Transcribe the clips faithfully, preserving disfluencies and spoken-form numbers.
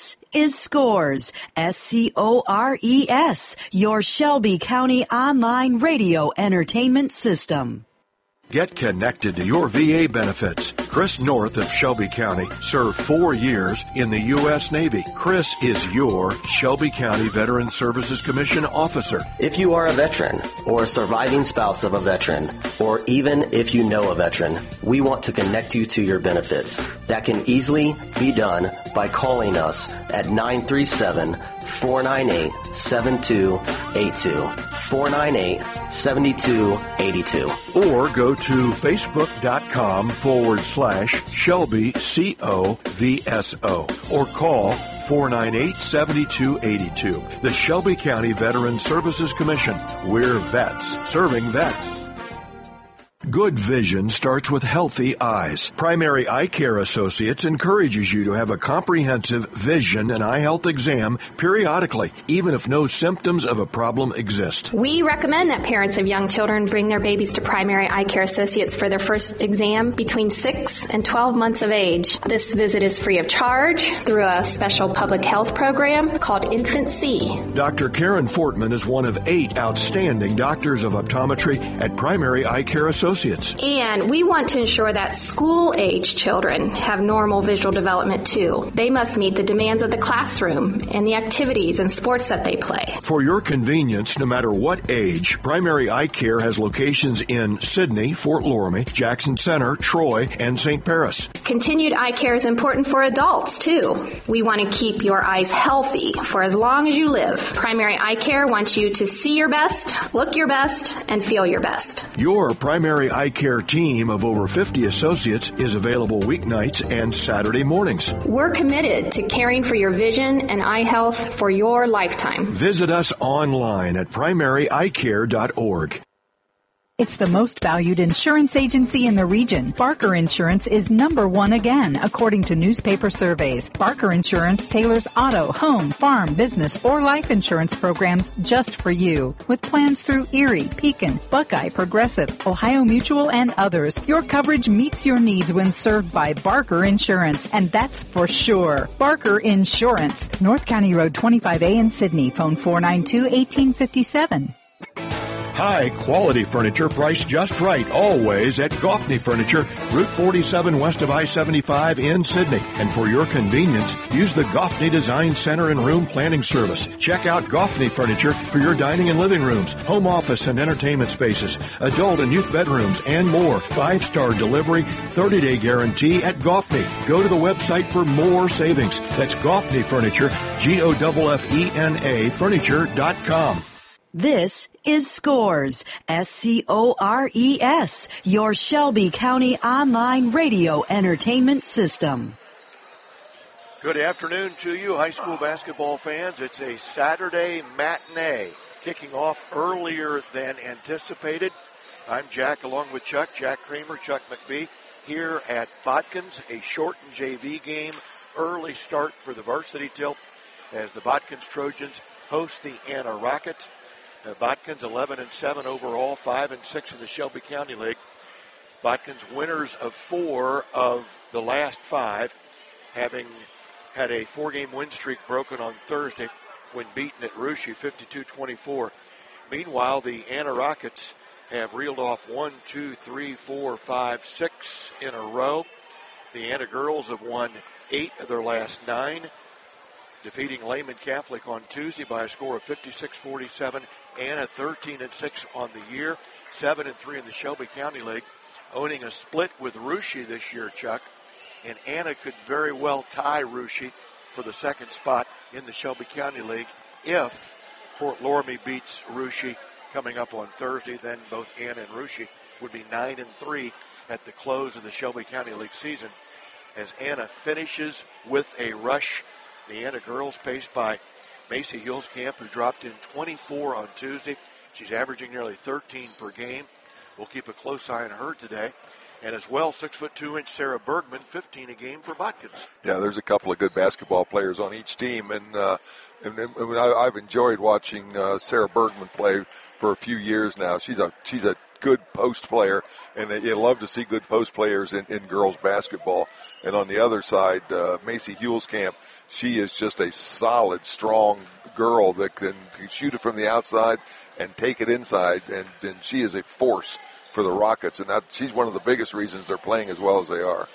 This is Scores, S C O R E S, your Shelby County online radio entertainment system. Get connected to your V A benefits. Chris North of Shelby County served four years in the U S Navy. Chris is your Shelby County Veteran Services Commission officer. If you are a veteran or a surviving spouse of a veteran, or even if you know a veteran, we want to connect you to your benefits. That can easily be done by calling us at nine three seven, four nine eight, seven two eight two. four nine eight, seven two eight two. Or go to facebook.com forward slash Shelby C O V S O or call four nine eight, seven two eight two. The Shelby County Veteran Services Commission. We're vets serving vets. Good vision starts with healthy eyes. Primary Eye Care Associates encourages you to have a comprehensive vision and eye health exam periodically, even if no symptoms of a problem exist. We recommend that parents of young children bring their babies to Primary Eye Care Associates for their first exam between six and twelve months of age. This visit is free of charge through a special public health program called Infant C. Doctor Karen Fortman is one of eight outstanding doctors of optometry at Primary Eye Care Associates. And we want to ensure that school-age children have normal visual development too. They must meet the demands of the classroom and the activities and sports that they play. For your convenience, no matter what age, Primary Eye Care has locations in Sidney, Fort Loramie, Jackson Center, Troy, and Saint Paris. Continued eye care is important for adults too. We want to keep your eyes healthy for as long as you live. Primary Eye Care wants you to see your best, look your best, and feel your best. Your Primary Eye Care team of over fifty associates is available weeknights and Saturday mornings. We're committed to caring for your vision and eye health for your lifetime. Visit us online at primary eye care dot org. It's the most valued insurance agency in the region. Barker Insurance is number one again, according to newspaper surveys. Barker Insurance tailors auto, home, farm, business, or life insurance programs just for you. With plans through Erie, Pekin, Buckeye, Progressive, Ohio Mutual, and others, your coverage meets your needs when served by Barker Insurance, and that's for sure. Barker Insurance, North County Road twenty-five A in Sidney. Phone four nine two, one eight five seven. High quality furniture priced just right, always at Goffney Furniture, Route forty-seven west of I seventy-five in Sidney. And for your convenience, use the Goffney Design Center and Room Planning Service. Check out Goffney Furniture for your dining and living rooms, home office and entertainment spaces, adult and youth bedrooms, and more. Five-star delivery, thirty-day guarantee at Goffney. Go to the website for more savings. That's Goffney Furniture, G O F F E N A, furniture dot com. This is Scores, S C O R E S, your Shelby County online radio entertainment system. Good afternoon to you, high school basketball fans. It's a Saturday matinee, kicking off earlier than anticipated. I'm Jack, along with Chuck, Jack Kramer, Chuck McBee, here at Botkins, a shortened J V game. Early start for the varsity tilt as the Botkins Trojans host the Anna Rockets. Uh, Botkins eleven and seven overall, five and six in the Shelby County League. Botkins winners of four of the last five, having had a four-game win streak broken on Thursday when beaten at Russia fifty-two twenty-four. Meanwhile, the Anna Rockets have reeled off one, two, three, four, five, six in a row. The Anna girls have won eight of their last nine, defeating Lehman Catholic on Tuesday by a score of fifty-six forty-seven. Anna thirteen and six on the year, seven and three in the Shelby County League, owning a split with Russia this year, Chuck. And Anna could very well tie Russia for the second spot in the Shelby County League if Fort Loramie beats Russia coming up on Thursday. Then both Anna and Russia would be nine and three at the close of the Shelby County League season. As Anna finishes with a rush, the Anna girls paced by Macy Hillscamp, who dropped in twenty-four on Tuesday. She's averaging nearly thirteen per game. We'll keep a close eye on her today. And as well, six foot two inch Sarah Bergman, fifteen a game for Botkins. Yeah, there's a couple of good basketball players on each team, and uh, and, and I, I've enjoyed watching uh, Sarah Bergman play for a few years now. She's a she's a good post player, and you love to see good post players in, in girls basketball. And on the other side, uh, Macy Hulskamp, she is just a solid, strong girl that can, can shoot it from the outside and take it inside, and, and she is a force for the Rockets, and that, she's one of the biggest reasons they're playing as well as they are.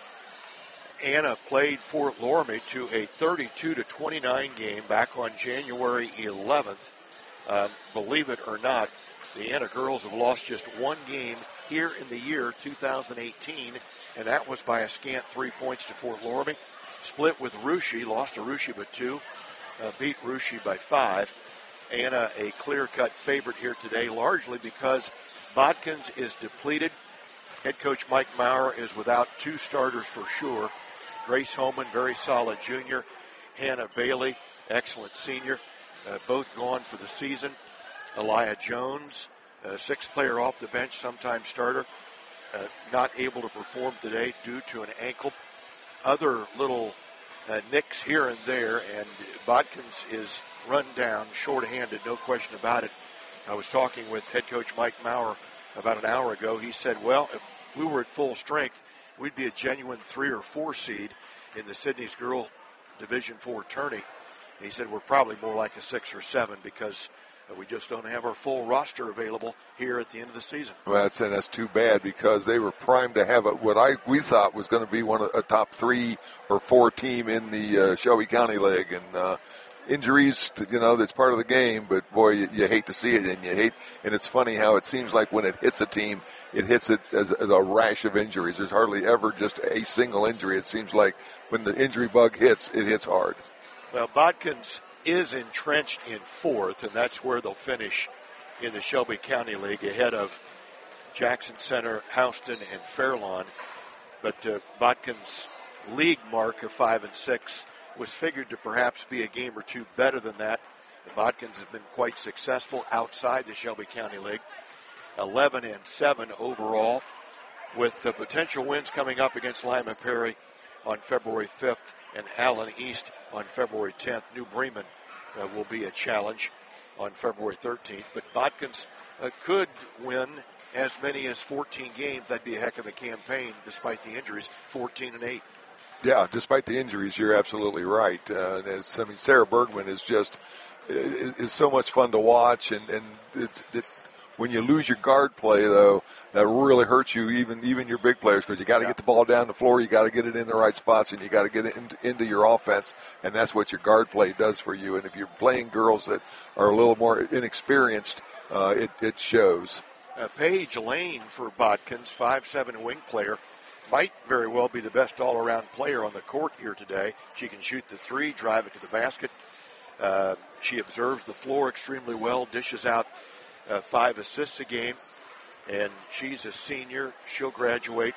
Anna played Fort Loramie to a thirty-two to twenty-nine game back on January eleventh. Uh, believe it or not, the Anna girls have lost just one game here in the year two thousand eighteen, and that was by a scant three points to Fort Loramie. Split with Russia, lost to Russia by two, uh, beat Russia by five. Anna a clear-cut favorite here today, largely because Bodkins is depleted. Head coach Mike Maurer is without two starters for sure. Grace Holman, very solid junior. Hannah Bailey, excellent senior, uh, both gone for the season. Elia Jones, uh, sixth player off the bench, sometime starter, uh, not able to perform today due to an ankle. Other little uh, nicks here and there, and Bodkins is run down, short-handed, no question about it. I was talking with head coach Mike Maurer about an hour ago. He said, well, if we were at full strength, we'd be a genuine three or four seed in the Sydney's Girl Division four tourney. And he said we're probably more like a six or seven because we just don't have our full roster available here at the end of the season. Well, that's, and that's too bad because they were primed to have a, what I we thought was going to be one of a top three or four team in the uh, Shelby County League, and uh, injuries, you know, that's part of the game, but boy, you, you hate to see it, and you hate, and it's funny how it seems like when it hits a team, it hits it as, as a rash of injuries. There's hardly ever just a single injury. It seems like when the injury bug hits, it hits hard. Well, Bodkins is entrenched in fourth, and that's where they'll finish in the Shelby County League ahead of Jackson Center, Houston, and Fairlawn. But uh, Bodkins' league mark of five and six was figured to perhaps be a game or two better than that. And Bodkins has been quite successful outside the Shelby County League, eleven and seven overall, with the potential wins coming up against Lima Perry on February fifth and Allen East on February tenth. New Bremen uh, will be a challenge on February thirteenth. But Bodkins uh, could win as many as fourteen games. That'd be a heck of a campaign despite the injuries, fourteen and eight. Yeah, despite the injuries, you're absolutely right. Uh, as, I mean, Sarah Bergman is just is, is so much fun to watch, and and it's, it, when you lose your guard play, though, that really hurts you, even even your big players, because you got to yeah. get the ball down the floor, you got to get it in the right spots, and you got to get it into, into your offense, and that's what your guard play does for you. And if you're playing girls that are a little more inexperienced, uh, it, it shows. Uh, Paige Lane for Bodkins, five seven wing player, might very well be the best all-around player on the court here today. She can shoot the three, drive it to the basket. Uh, she observes the floor extremely well, dishes out uh, five assists a game, and she's a senior. She'll graduate.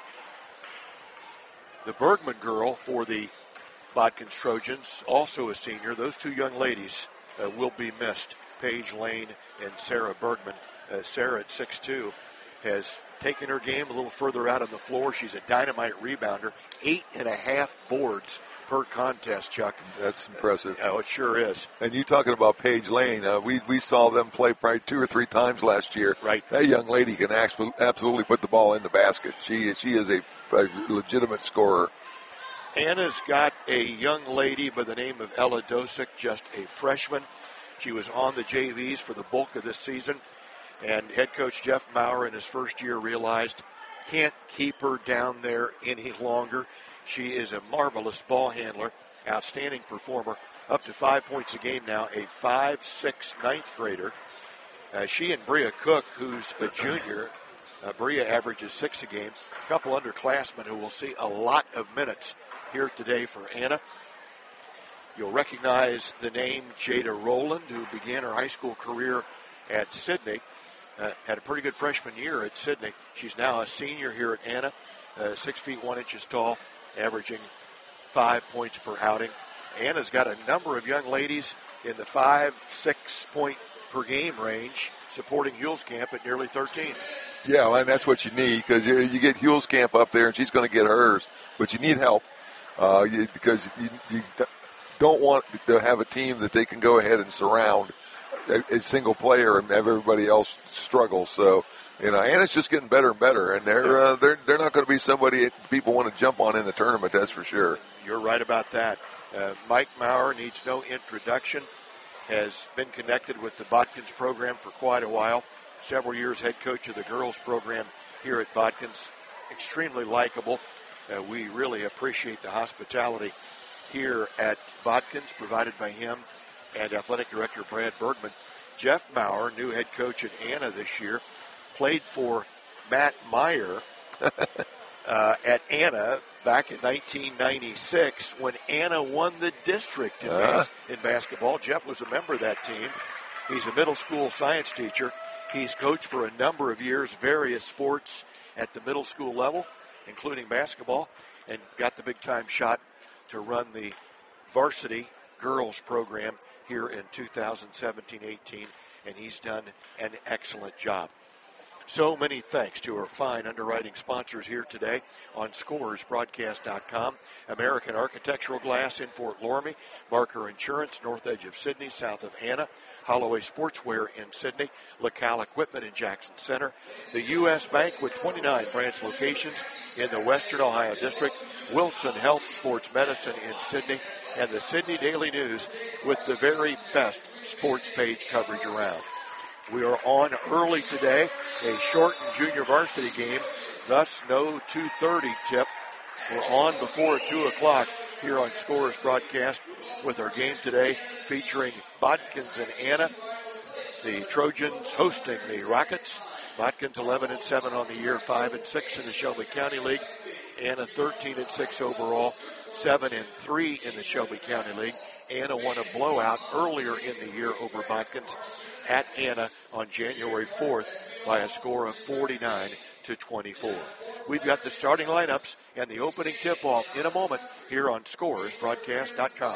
The Bergman girl for the Bodkins Trojans, also a senior. Those two young ladies uh, will be missed, Paige Lane and Sarah Bergman. Uh, Sarah at six two has taken her game a little further out on the floor. She's a dynamite rebounder. Eight and a half boards per contest, Chuck. That's impressive. Oh, it sure is. And you talking about Paige Lane, uh, we, we saw them play probably two or three times last year. Right. That young lady can absolutely put the ball in the basket. She, she is a, a legitimate scorer. Anna's got a young lady by the name of Ella Dosick, just a freshman. She was on the J Vs for the bulk of this season. And head coach Jeff Maurer in his first year realized can't keep her down there any longer. She is a marvelous ball handler, outstanding performer, up to five points a game now, a five six ninth grader. Uh, she and Bria Cook, who's a junior, uh, Bria averages six a game, a couple underclassmen who will see a lot of minutes here today for Anna. You'll recognize the name Jada Rowland, who began her high school career at Sydney. Uh, had a pretty good freshman year at Sydney. She's now a senior here at Anna, uh, six feet one inches tall, averaging five points per outing. Anna's got a number of young ladies in the five, six point per game range, supporting Hulskamp at nearly thirteen. Yeah, well, and that's what you need, because you, you get Hulskamp up there, and she's going to get hers, but you need help uh, you, because you, you don't want to have a team that they can go ahead and surround a, a single player and have everybody else struggle. So, you know, and it's just getting better and better, and they're uh, they're they're not going to be somebody people want to jump on in the tournament. That's for sure. You're right about that. Uh, Mike Maurer needs no introduction. Has been connected with the Botkins program for quite a while. Several years head coach of the girls program here at Botkins. Extremely likable. Uh, we really appreciate the hospitality here at Botkins provided by him and athletic director Brad Bergman. Jeff Maurer, new head coach at Anna this year, played for Matt Meyer uh, at Anna back in nineteen ninety-six when Anna won the district in, uh. bas- in basketball. Jeff was a member of that team. He's a middle school science teacher. He's coached for a number of years, various sports at the middle school level, including basketball, and got the big-time shot to run the varsity girls program here in two thousand seventeen eighteen, and he's done an excellent job. So many thanks to our fine underwriting sponsors here today on Scores Broadcast dot com. American Architectural Glass in Fort Loramie, Barker Insurance, north edge of Sydney, south of Anna, Holloway Sportswear in Sydney, LaCal Equipment in Jackson Center, the U S Bank with twenty-nine branch locations in the Western Ohio District, Wilson Health Sports Medicine in Sydney, and the Sydney Daily News with the very best sports page coverage around. We are on early today, a shortened junior varsity game, thus no two thirty tip. We're on before two o'clock here on Scores Broadcast with our game today featuring Botkins and Anna. The Trojans hosting the Rockets. Botkins eleven and seven on the year, five and six in the Shelby County League. Anna thirteen and six overall, seven and three in the Shelby County League. Anna won a blowout earlier in the year over Botkins at Anna on January fourth by a score of forty-nine to twenty-four. We've got the starting lineups and the opening tip-off in a moment here on Scores Broadcast dot com.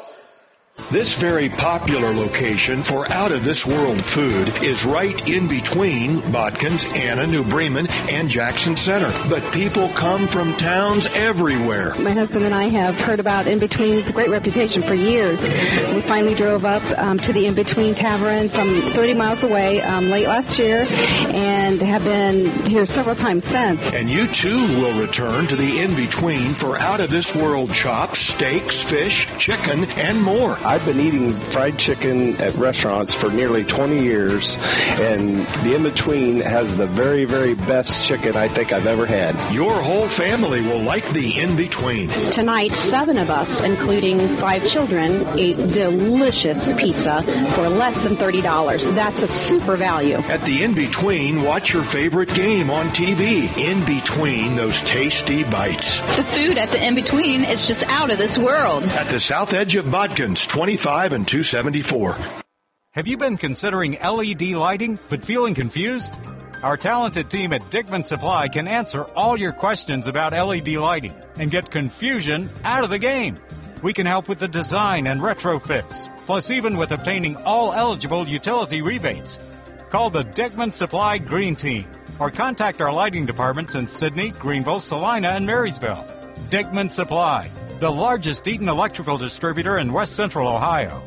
This very popular location for out-of-this-world food is right in between Botkins, Anna, New Bremen, and Jackson Center. But people come from towns everywhere. My husband and I have heard about In Between. It's a great reputation for years. We finally drove up um, to the In Between Tavern from thirty miles away um, late last year and have been here several times since. And you, too, will return to the In Between for out-of-this-world chops, steaks, fish, chicken, and more. I've been eating fried chicken at restaurants for nearly twenty years, and the In Between has the very, very best chicken I think I've ever had. Your whole family will like the In Between. Tonight, seven of us, including five children, ate delicious pizza for less than thirty dollars. That's a super value. At the In Between, watch your favorite game on T V. In Between those tasty bites. The food at the In Between is just out of this world. At the south edge of Botkins, twenty-five and two seventy-four. Have you been considering L E D lighting but feeling confused? Our talented team at Dickman Supply can answer all your questions about L E D lighting and get confusion out of the game. We can help with the design and retrofits, plus even with obtaining all eligible utility rebates. Call the Dickman Supply Green Team or contact our lighting departments in Sydney, Greenville, Salina, and Marysville. Dickman Supply, the largest Eaton electrical distributor in West Central Ohio.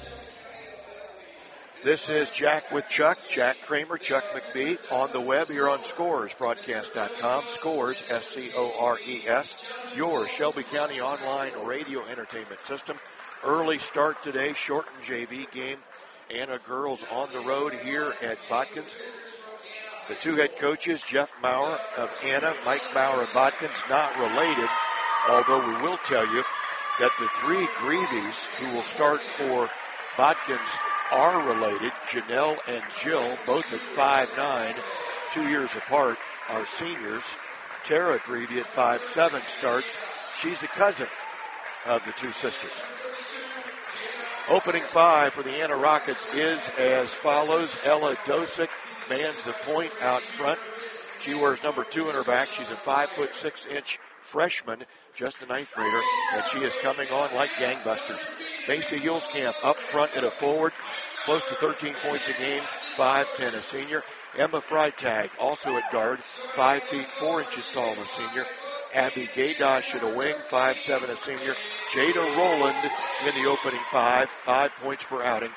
This is Jack with Chuck, Jack Kramer, Chuck McBee, on the web here on Scores Broadcast dot com. Scores, S C O R E S, your Shelby County online radio entertainment system. Early start today, shortened J V game. Anna girls on the road here at Botkins. The two head coaches, Jeff Maurer of Anna, Mike Maurer of Botkins, not related, although we will tell you that the three Greavies who will start for Botkins are related. Janelle and Jill, both at five nine, two years apart, are seniors. Tara Greavy at five seven starts. She's a cousin of the two sisters. Opening five for the Anna Rockets is as follows. Ella Dosick mans the point out front. She wears number two in her back. She's a five foot six inch freshman, just a ninth grader, and she is coming on like gangbusters. Macy Hillskamp up front at a forward, close to thirteen points a game, five ten a senior. Emma Freitag also at guard, five feet four inches tall, a senior. Abby Gaydosh at a wing, five seven a senior. Jada Rowland in the opening five, five points per outing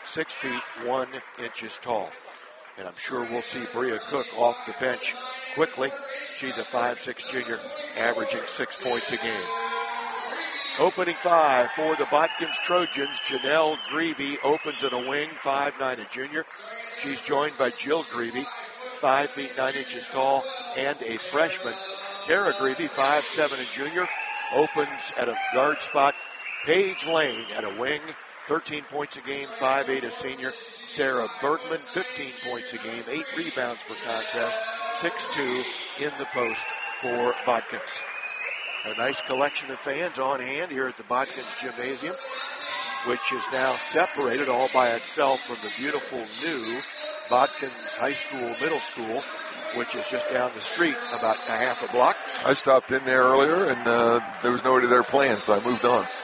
six feet, one inches tall. And I'm sure we'll see Bria Cook off the bench quickly. She's a five six junior, averaging six points a game. Opening five for the Botkins Trojans. Janelle Greavy opens in a wing, five nine, a junior. She's joined by Jill Greavy, five feet, nine inches tall, and a freshman. Tara Greavy, five seven, a junior, opens at a guard spot. Paige Lane at a wing, thirteen points a game, five eight, a senior. Sarah Bergman, fifteen points a game, eight rebounds per contest, six two in the post for Botkins. A nice collection of fans on hand here at the Botkins Gymnasium, which is now separated all by itself from the beautiful new Botkins High School Middle School, which is just down the street about a half a block. I stopped in there earlier, and uh, there was nobody there playing, so I moved on.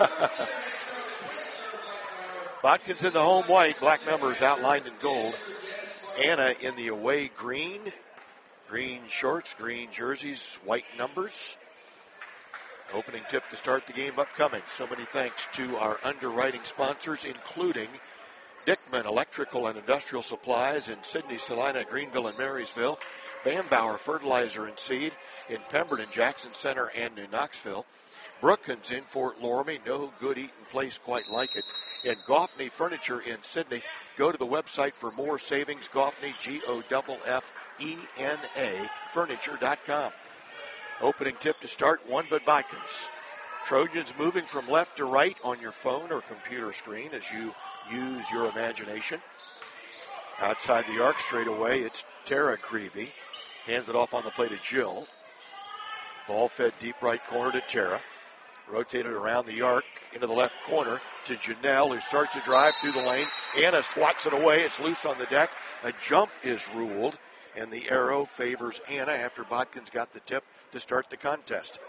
Botkins in the home white, black numbers outlined in gold. Anna in the away green. Green shorts, green jerseys, white numbers. Opening tip to start the game upcoming. So many thanks to our underwriting sponsors, including Dickman Electrical and Industrial Supplies in Sydney, Salina, Greenville, and Marysville. Bambauer Fertilizer and Seed in Pemberton, Jackson Center, and New Knoxville. Brookins in Fort Loramie, no good eating place quite like it. And Goffney Furniture in Sydney. Go to the website for more savings, Goffney, G O F F E N A, furniture dot com. Opening tip to start, one but Botkins. Trojans moving from left to right on your phone or computer screen as you use your imagination. Outside the arc straight away, it's Tara Greavy. Hands it off on the play to Jill. Ball fed deep right corner to Tara. Rotated around the arc into the left corner to Janelle, who starts to drive through the lane. Anna swats it away. It's loose on the deck. A jump is ruled, and the arrow favors Anna after Botkins got the tip to start the contest.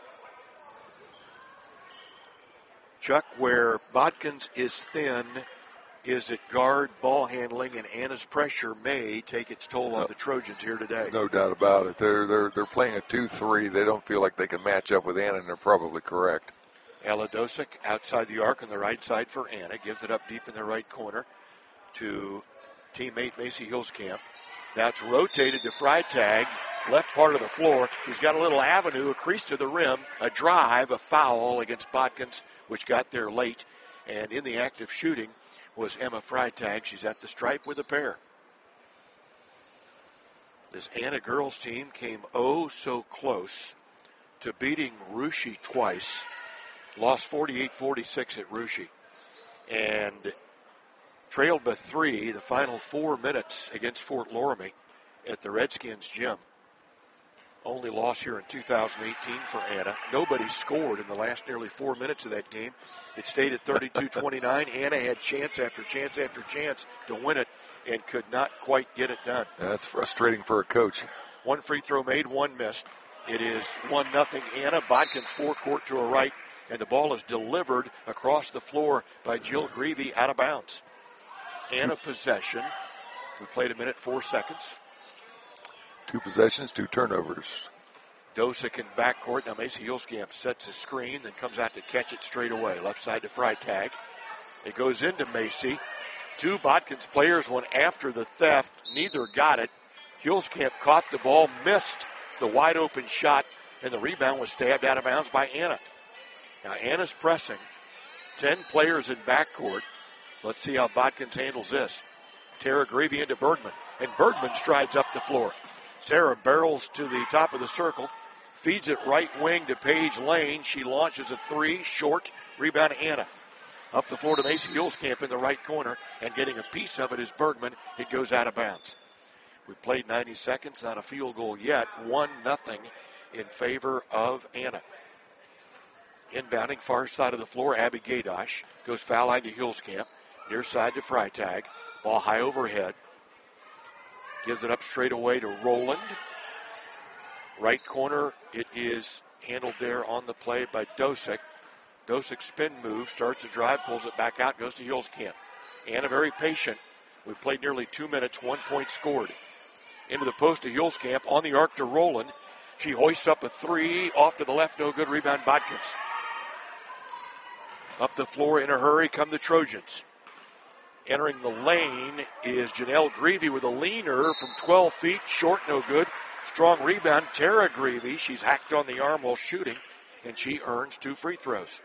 Chuck, where Botkins is thin is at guard, ball handling, and Anna's pressure may take its toll on the Trojans here today. No doubt about it. They're they're they're playing a two three. They don't feel like they can match up with Anna, and they're probably correct. Ella Dosick outside the arc on the right side for Anna. Gives it up deep in the right corner to teammate Macy Hillscamp. Now it's rotated to Freitag, left part of the floor. She's got a little avenue, a crease to the rim, a drive, a foul against Botkins, which got there late. And in the act of shooting was Emma Freitag. She's at the stripe with a pair. This Anna girls team came oh so close to beating Russia twice. Lost forty-eight forty-six at Russia. And trailed by three the final four minutes against Fort Loramie at the Redskins gym. Only loss here in two thousand eighteen for Anna. Nobody scored in the last nearly four minutes of that game. It stayed at thirty-two twenty-nine. Anna had chance after chance after chance to win it and could not quite get it done. That's frustrating for a coach. One free throw made, one missed. It is one nothing Anna. Botkins forecourt to her right, and the ball is delivered across the floor by Jill Greavy out of bounds. Anna possession. We played a minute, four seconds. Two possessions, two turnovers. Dosick in backcourt. Now Macy Hillscamp sets a screen, then comes out to catch it straight away. Left side to Freitag. It goes into Macy. Two Botkins players went after the theft. Neither got it. Hillscamp caught the ball, missed the wide open shot, and the rebound was stabbed out of bounds by Anna. Now Anna's pressing. Ten players in backcourt. Let's see how Botkins handles this. Tara Greavy into Bergman, and Bergman strides up the floor. Sarah barrels to the top of the circle, feeds it right wing to Paige Lane. She launches a three, short, rebound to Anna. Up the floor to Macy Hillscamp in the right corner, and getting a piece of it is Bergman. It goes out of bounds. We played ninety seconds, not a field goal yet. one nothing in favor of Anna. Inbounding far side of the floor, Abby Gaydosh goes foul line to Hillscamp. Near side to Freitag. Ball high overhead. Gives it up straight away to Roland. Right corner, it is handled there on the play by Dosick. Dosick spin move, starts a drive, pulls it back out, goes to Hillscamp. Anna very patient. We've played nearly two minutes, one point scored. Into the post to Hillscamp, on the arc to Roland. She hoists up a three, off to the left, no good, rebound Botkins. Up the floor in a hurry come the Trojans. Entering the lane is Janelle Greavy with a leaner from twelve feet. Short, no good. Strong rebound. Tara Greavy. She's hacked on the arm while shooting, and she earns two free throws.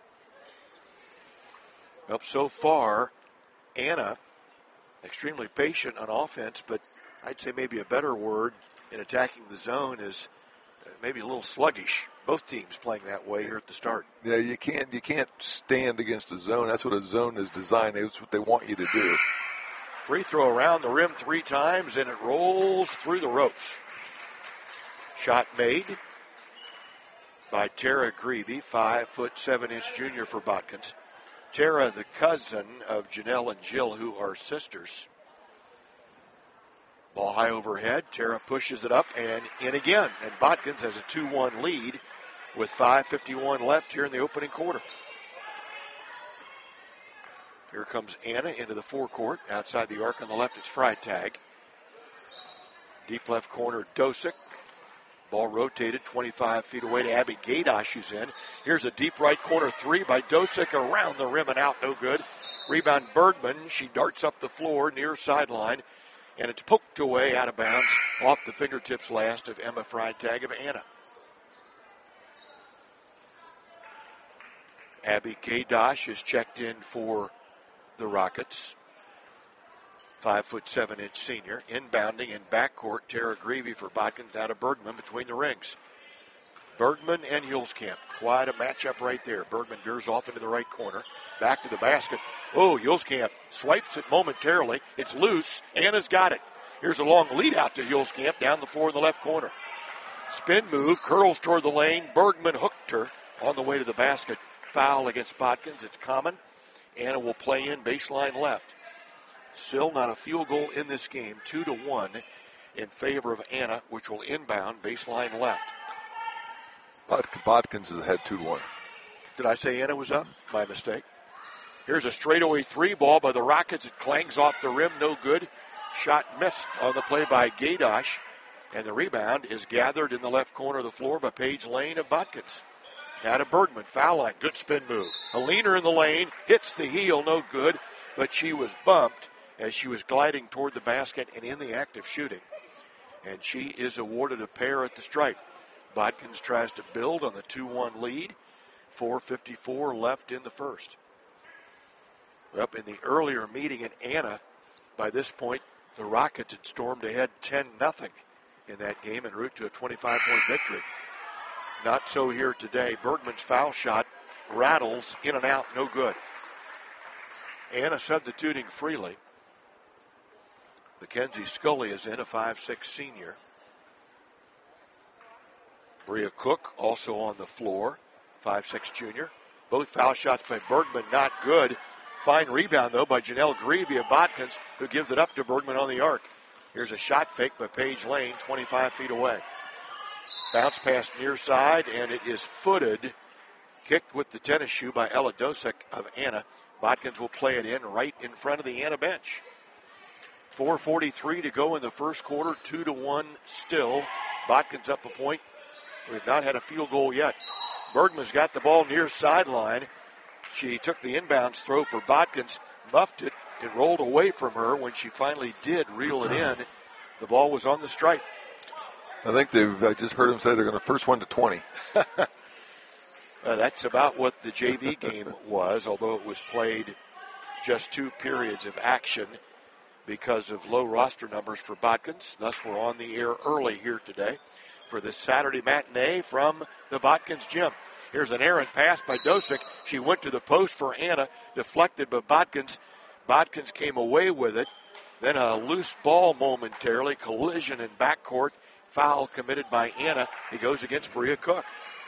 Up so far, Anna, extremely patient on offense, but I'd say maybe a better word in attacking the zone is maybe a little sluggish. Both teams playing that way here at the start. Yeah, you can't you can't stand against a zone. That's what a zone is designed. That's what they want you to do. Free throw around the rim three times, and it rolls through the ropes. Shot made by Tara Greavy, five foot seven inch junior for Botkins. Tara, the cousin of Janelle and Jill, who are sisters. Ball high overhead. Tara pushes it up and in again. And Botkins has a two one lead with five fifty-one left here in the opening quarter. Here comes Anna into the forecourt. Outside the arc on the left, it's Freitag. Deep left corner, Dosick. Ball rotated twenty-five feet away to Abby Gaydosh, who's in. Here's a deep right corner three by Dosick around the rim and out, no good. Rebound Bergman. She darts up the floor near sideline, and it's poked away out of bounds off the fingertips last of Emma Freitag of Anna. Abby Gaydosh is checked in for the Rockets. Five foot seven inch senior. Inbounding in backcourt, Tara Greavy for Botkins out of Bergman between the rings. Bergman and Hulskamp. Quite a matchup right there. Bergman veers off into the right corner. Back to the basket. Oh, Hulskamp swipes it momentarily. It's loose. Anna's got it. Here's a long lead out to Hulskamp down the floor in the left corner. Spin move, curls toward the lane. Bergman hooked her on the way to the basket. Foul against Botkins. It's common. Anna will play in baseline left. Still not a field goal in this game. Two to one in favor of Anna, which will inbound baseline left. Botkins has had two to one. Did I say Anna was up? My mistake. Here's a straightaway three ball by the Rockets. It clangs off the rim. No good. Shot missed on the play by Gaydosh. And the rebound is gathered in the left corner of the floor by Paige Lane of Botkins. Out of Bergman. Foul line. Good spin move. A leaner in the lane. Hits the heel. No good. But she was bumped as she was gliding toward the basket and in the act of shooting. And she is awarded a pair at the stripe. Botkins tries to build on the two one lead. four fifty-four left in the first. Up in the earlier meeting in Anna, by this point, the Rockets had stormed ahead ten nothing in that game en route to a twenty-five point victory. Not so here today. Bergman's foul shot rattles in and out, no good. Anna substituting freely. Mackenzie Scully is in, a five six senior. Bria Cook also on the floor, five six junior. Both foul shots by Bergman, not good. Fine rebound, though, by Janelle Greavy of Botkins, who gives it up to Bergman on the arc. Here's a shot fake by Paige Lane, twenty-five feet away. Bounce pass near side, and it is footed. Kicked with the tennis shoe by Ella Dosick of Anna. Botkins will play it in right in front of the Anna bench. four forty-three to go in the first quarter, two to one still. Botkins up a point. We've not had a field goal yet. Bergman's got the ball near sideline. She took the inbounds throw for Botkins, muffed it. It rolled away from her. When she finally did reel it in, the ball was on the stripe. I think they've, I just heard them say they're going to first one to twenty. uh, that's about what the J V game was, although it was played just two periods of action because of low roster numbers for Botkins. Thus, we're on the air early here today for this Saturday matinee from the Botkins gym. Here's an errant pass by Dosick. She went to the post for Anna, deflected by Botkins. Botkins came away with it. Then a loose ball momentarily, collision in backcourt. Foul committed by Anna. It goes against Bria Cook.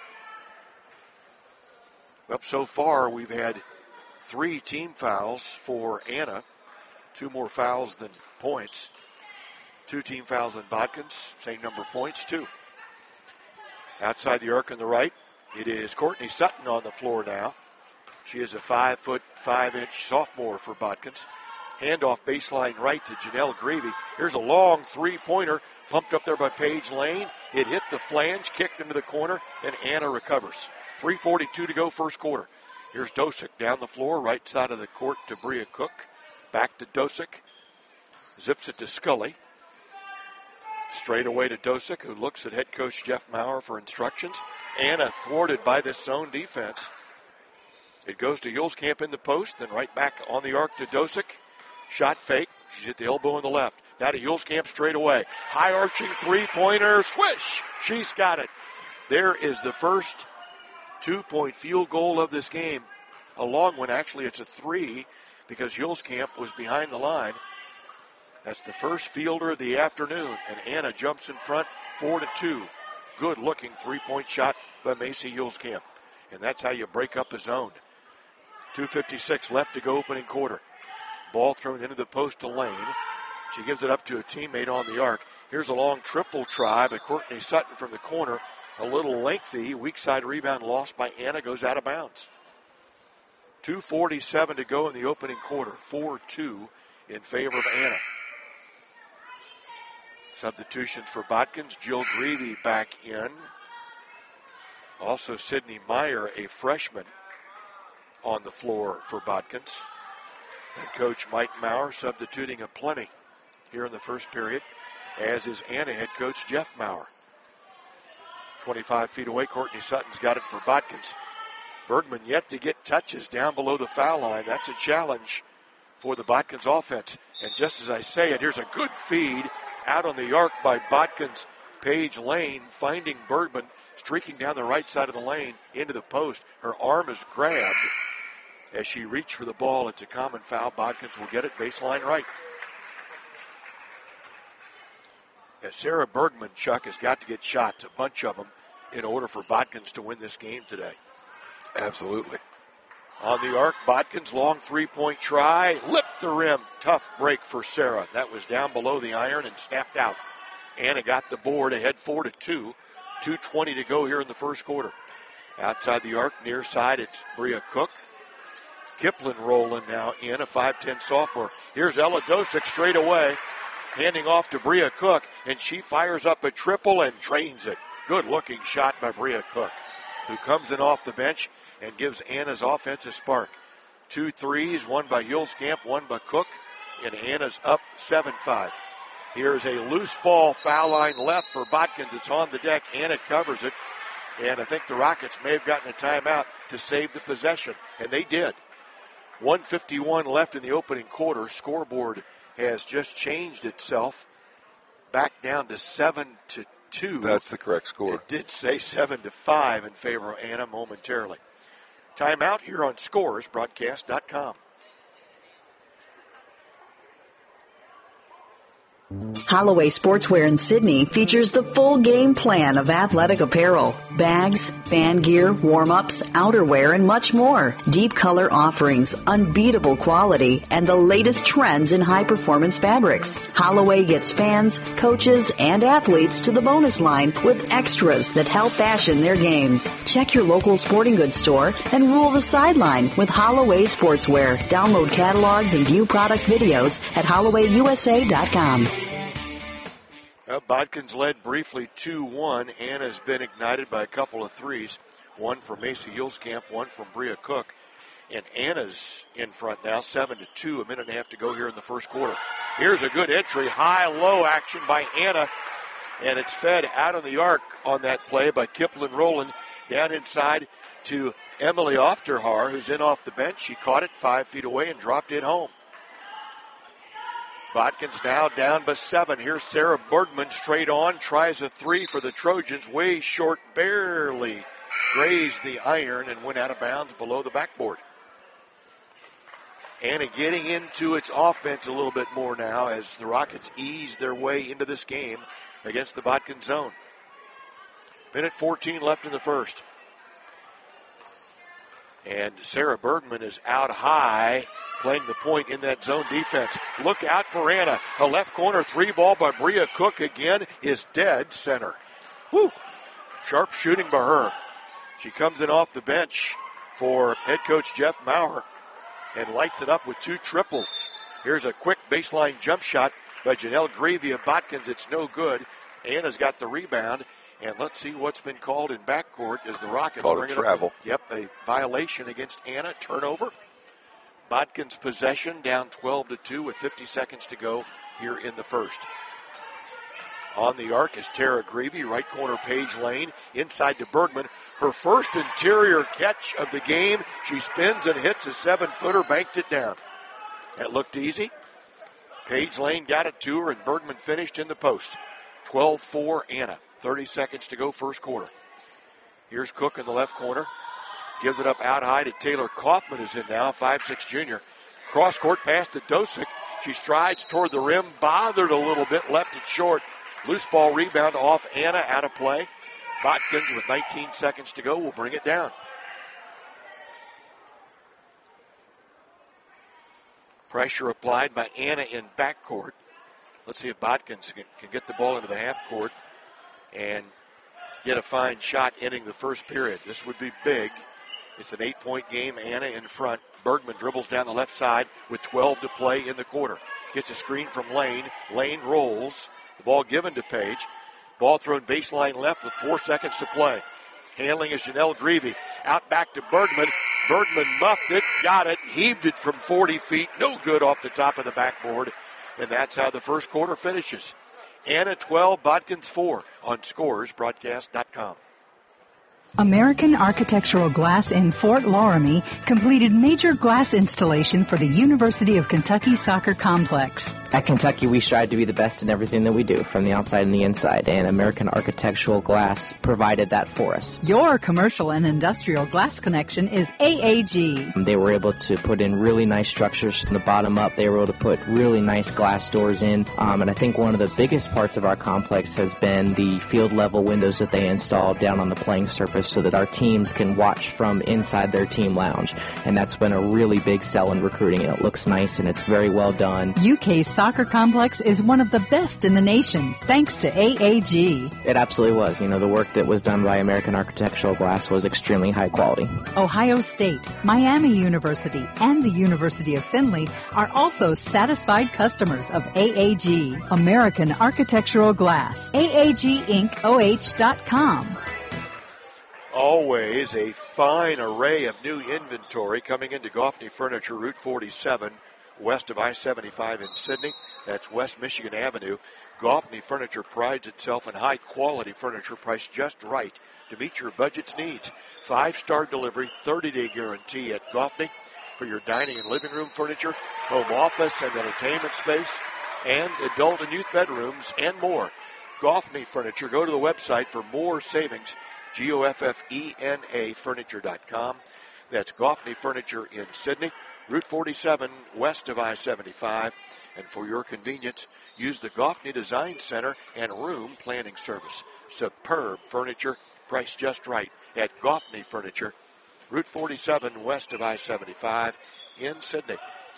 Up so far, we've had three team fouls for Anna. Two more fouls than points. Two team fouls in Botkins. Same number of points, two. Outside the arc on the right, it is Courtney Sutton on the floor now. She is a five foot, five inch sophomore for Botkins. Handoff baseline right to Janelle Greavy. Here's a long three-pointer pumped up there by Paige Lane. It hit the flange, kicked into the corner, and Anna recovers. three forty-two to go first quarter. Here's Dosick down the floor, right side of the court to Bria Cook. Back to Dosick. Zips it to Scully. Straight away to Dosick, who looks at head coach Jeff Maurer for instructions. Anna thwarted by this zone defense. It goes to Hulskamp in the post, then right back on the arc to Dosick. Shot fake. She's at the elbow on the left. Now to Hulskamp straight away. High arching three-pointer. Swish! She's got it. There is the first two-point field goal of this game. A long one. Actually, it's a three because Hulskamp was behind the line. That's the first fielder of the afternoon, and Anna jumps in front four to two. Good-looking three-point shot by Macy Hulskamp, and that's how you break up a zone. two fifty-six left to go opening quarter. Ball thrown into the post to Lane. She gives it up to a teammate on the arc. Here's a long triple try by Courtney Sutton from the corner. A little lengthy. Weak side rebound lost by Anna. Goes out of bounds. two forty-seven to go in the opening quarter. four two in favor of Anna. Substitutions for Botkins. Jill Greavy back in. Also Sydney Meyer, a freshman, on the floor for Botkins. And Coach Mike Maurer substituting a plenty here in the first period, as is Anna head coach Jeff Maurer. twenty-five feet away, Courtney Sutton's got it for Botkins. Bergman yet to get touches down below the foul line. That's a challenge for the Botkins offense. And just as I say it, here's a good feed out on the arc by Botkins. Paige Lane finding Bergman, streaking down the right side of the lane into the post. Her arm is grabbed as she reached for the ball. It's a common foul. Botkins will get it baseline right. As Sarah Bergman, Chuck, has got to get shots, a bunch of them, in order for Botkins to win this game today. Absolutely. On the arc, Botkins, long three-point try, lipped the rim. Tough break for Sarah. That was down below the iron and snapped out. Anna got the board ahead four to two. two twenty to go here in the first quarter. Outside the arc, near side, it's Bria Cook. Kipling rolling now in, a five ten sophomore. Here's Ella Dosick straight away, handing off to Bria Cook, and she fires up a triple and drains it. Good-looking shot by Bria Cook, who comes in off the bench and gives Anna's offense a spark. Two threes, one by Hulskamp, one by Cook, and Anna's up seven five. Here's a loose ball, foul line left for Botkins. It's on the deck. Anna covers it, and I think the Rockets may have gotten a timeout to save the possession, and they did. one fifty-one left in the opening quarter. Scoreboard has just changed itself back down to seven to two. That's the correct score. It did say seven to five in favor of Anna momentarily. Timeout here on Scores Broadcast dot com. Holloway Sportswear in Sydney features the full game plan of athletic apparel, bags, fan gear, warm-ups, outerwear, and much more. Deep color offerings, unbeatable quality, and the latest trends in high-performance fabrics. Holloway gets fans, coaches, and athletes to the bonus line with extras that help fashion their games. Check your local sporting goods store and rule the sideline with Holloway Sportswear. Download catalogs and view product videos at Holloway U S A dot com. Uh, Botkins led briefly two one. Anna's been ignited by a couple of threes. One from Macy Hulskamp, one from Bria Cook. And Anna's in front now, seven to two, a minute and a half to go here in the first quarter. Here's a good entry, high-low action by Anna. And it's fed out of the arc on that play by Kipling Rowland down inside to Emily Ofterhar, who's in off the bench. She caught it five feet away and dropped it home. Botkins now down by seven. Here's Sarah Bergman straight on. Tries a three for the Trojans. Way short. Barely grazed the iron and went out of bounds below the backboard. Anna getting into its offense a little bit more now as the Rockets ease their way into this game against the Botkins zone. Minute fourteen left in the first. And Sarah Bergman is out high, playing the point in that zone defense. Look out for Anna. A left corner three ball by Bria Cook again is dead center. Woo! Sharp shooting by her. She comes in off the bench for head coach Jeff Maurer and lights it up with two triples. Here's a quick baseline jump shot by Janelle Greavy of Botkins. It's no good. Anna's got the rebound. And let's see what's been called in backcourt as the Rockets called bring a it travel. Up. Yep, a violation against Anna. Turnover. Bodkin's possession, down twelve to two with fifty seconds to go here in the first. On the arc is Tara Greavy, right corner Paige Lane, inside to Bergman. Her first interior catch of the game. She spins and hits a seven-footer, banked it down. That looked easy. Paige Lane got it to her, and Bergman finished in the post. twelve four Anna. thirty seconds to go, first quarter. Here's Cook in the left corner. Gives it up out high to Taylor Kaufman, is in now, five six junior. Cross court pass to Dosick. She strides toward the rim, bothered a little bit, left it short. Loose ball rebound off Anna, out of play. Bodkins with nineteen seconds to go will bring it down. Pressure applied by Anna in backcourt. Let's see if Bodkins can, can get the ball into the half court and get a fine shot ending the first period. This would be big. It's an eight-point game. Anna in front. Bergman dribbles down the left side with twelve to play in the quarter. Gets a screen from Lane. Lane rolls. The ball given to Page. Ball thrown baseline left with four seconds to play. Handling is Janelle Greavy. Out back to Bergman. Bergman muffed it, got it, heaved it from forty feet. No good off the top of the backboard. And that's how the first quarter finishes. Anna twelve, Bodkins four on scores broadcast dot com. American Architectural Glass in Fort Loramie completed major glass installation for the University of Kentucky Soccer Complex. At Kentucky, we strive to be the best in everything that we do, from the outside and the inside, and American Architectural Glass provided that for us. Your commercial and industrial glass connection is A A G. They were able to put in really nice structures from the bottom up. They were able to put really nice glass doors in, um, and I think one of the biggest parts of our complex has been the field-level windows that they installed down on the playing surface, so that our teams can watch from inside their team lounge. And that's been a really big sell in recruiting, and it looks nice and it's very well done. U K's soccer complex is one of the best in the nation, thanks to A A G. It absolutely was. You know, the work that was done by American Architectural Glass was extremely high quality. Ohio State, Miami University, and the University of Findlay are also satisfied customers of A A G. American Architectural Glass. A A G Inc O H dot com. Always a fine array of new inventory coming into Goffney Furniture, Route forty-seven, west of I seventy-five in Sidney. That's West Michigan Avenue. Goffney Furniture prides itself in high-quality furniture priced just right to meet your budget's needs. Five-star delivery, thirty-day guarantee at Goffney for your dining and living room furniture, home office and entertainment space, and adult and youth bedrooms, and more. Goffney Furniture. Go to the website for more savings. G O F F E N A Furniture dot com. That's Goffney Furniture in Sidney, Route forty-seven, west of I seventy-five. And for your convenience, use the Goffney Design Center and Room Planning Service. Superb furniture, priced just right at Goffney Furniture, Route forty-seven, west of I seventy-five in Sidney.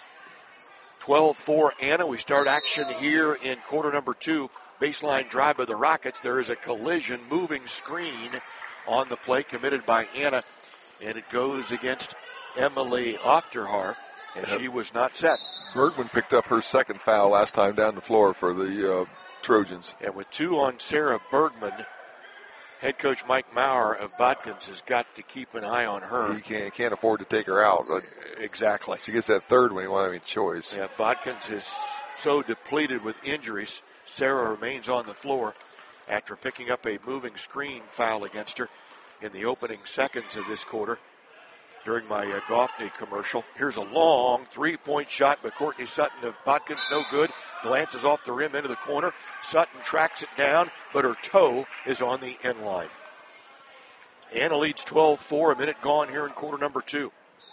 twelve four Anna. We start action here in quarter number two. Baseline drive by the Rockets. There is a collision, moving screen on the play committed by Anna, and it goes against Emily Ofterhar, and she was not set. Bergman picked up her second foul last time down the floor for the uh, Trojans. And with two on Sarah Bergman, head coach Mike Maurer of Bodkins has got to keep an eye on her. He can't, can't afford to take her out. But exactly. She gets that third one, he won't have any choice. Yeah, Bodkins is so depleted with injuries. Sarah remains on the floor after picking up a moving screen foul against her in the opening seconds of this quarter during my uh, Goffney commercial. Here's a long three-point shot by Courtney Sutton of Bodkins, no good. Glances off the rim into the corner. Sutton tracks it down, but her toe is on the end line. Anna leads twelve four, a minute gone here in quarter number two.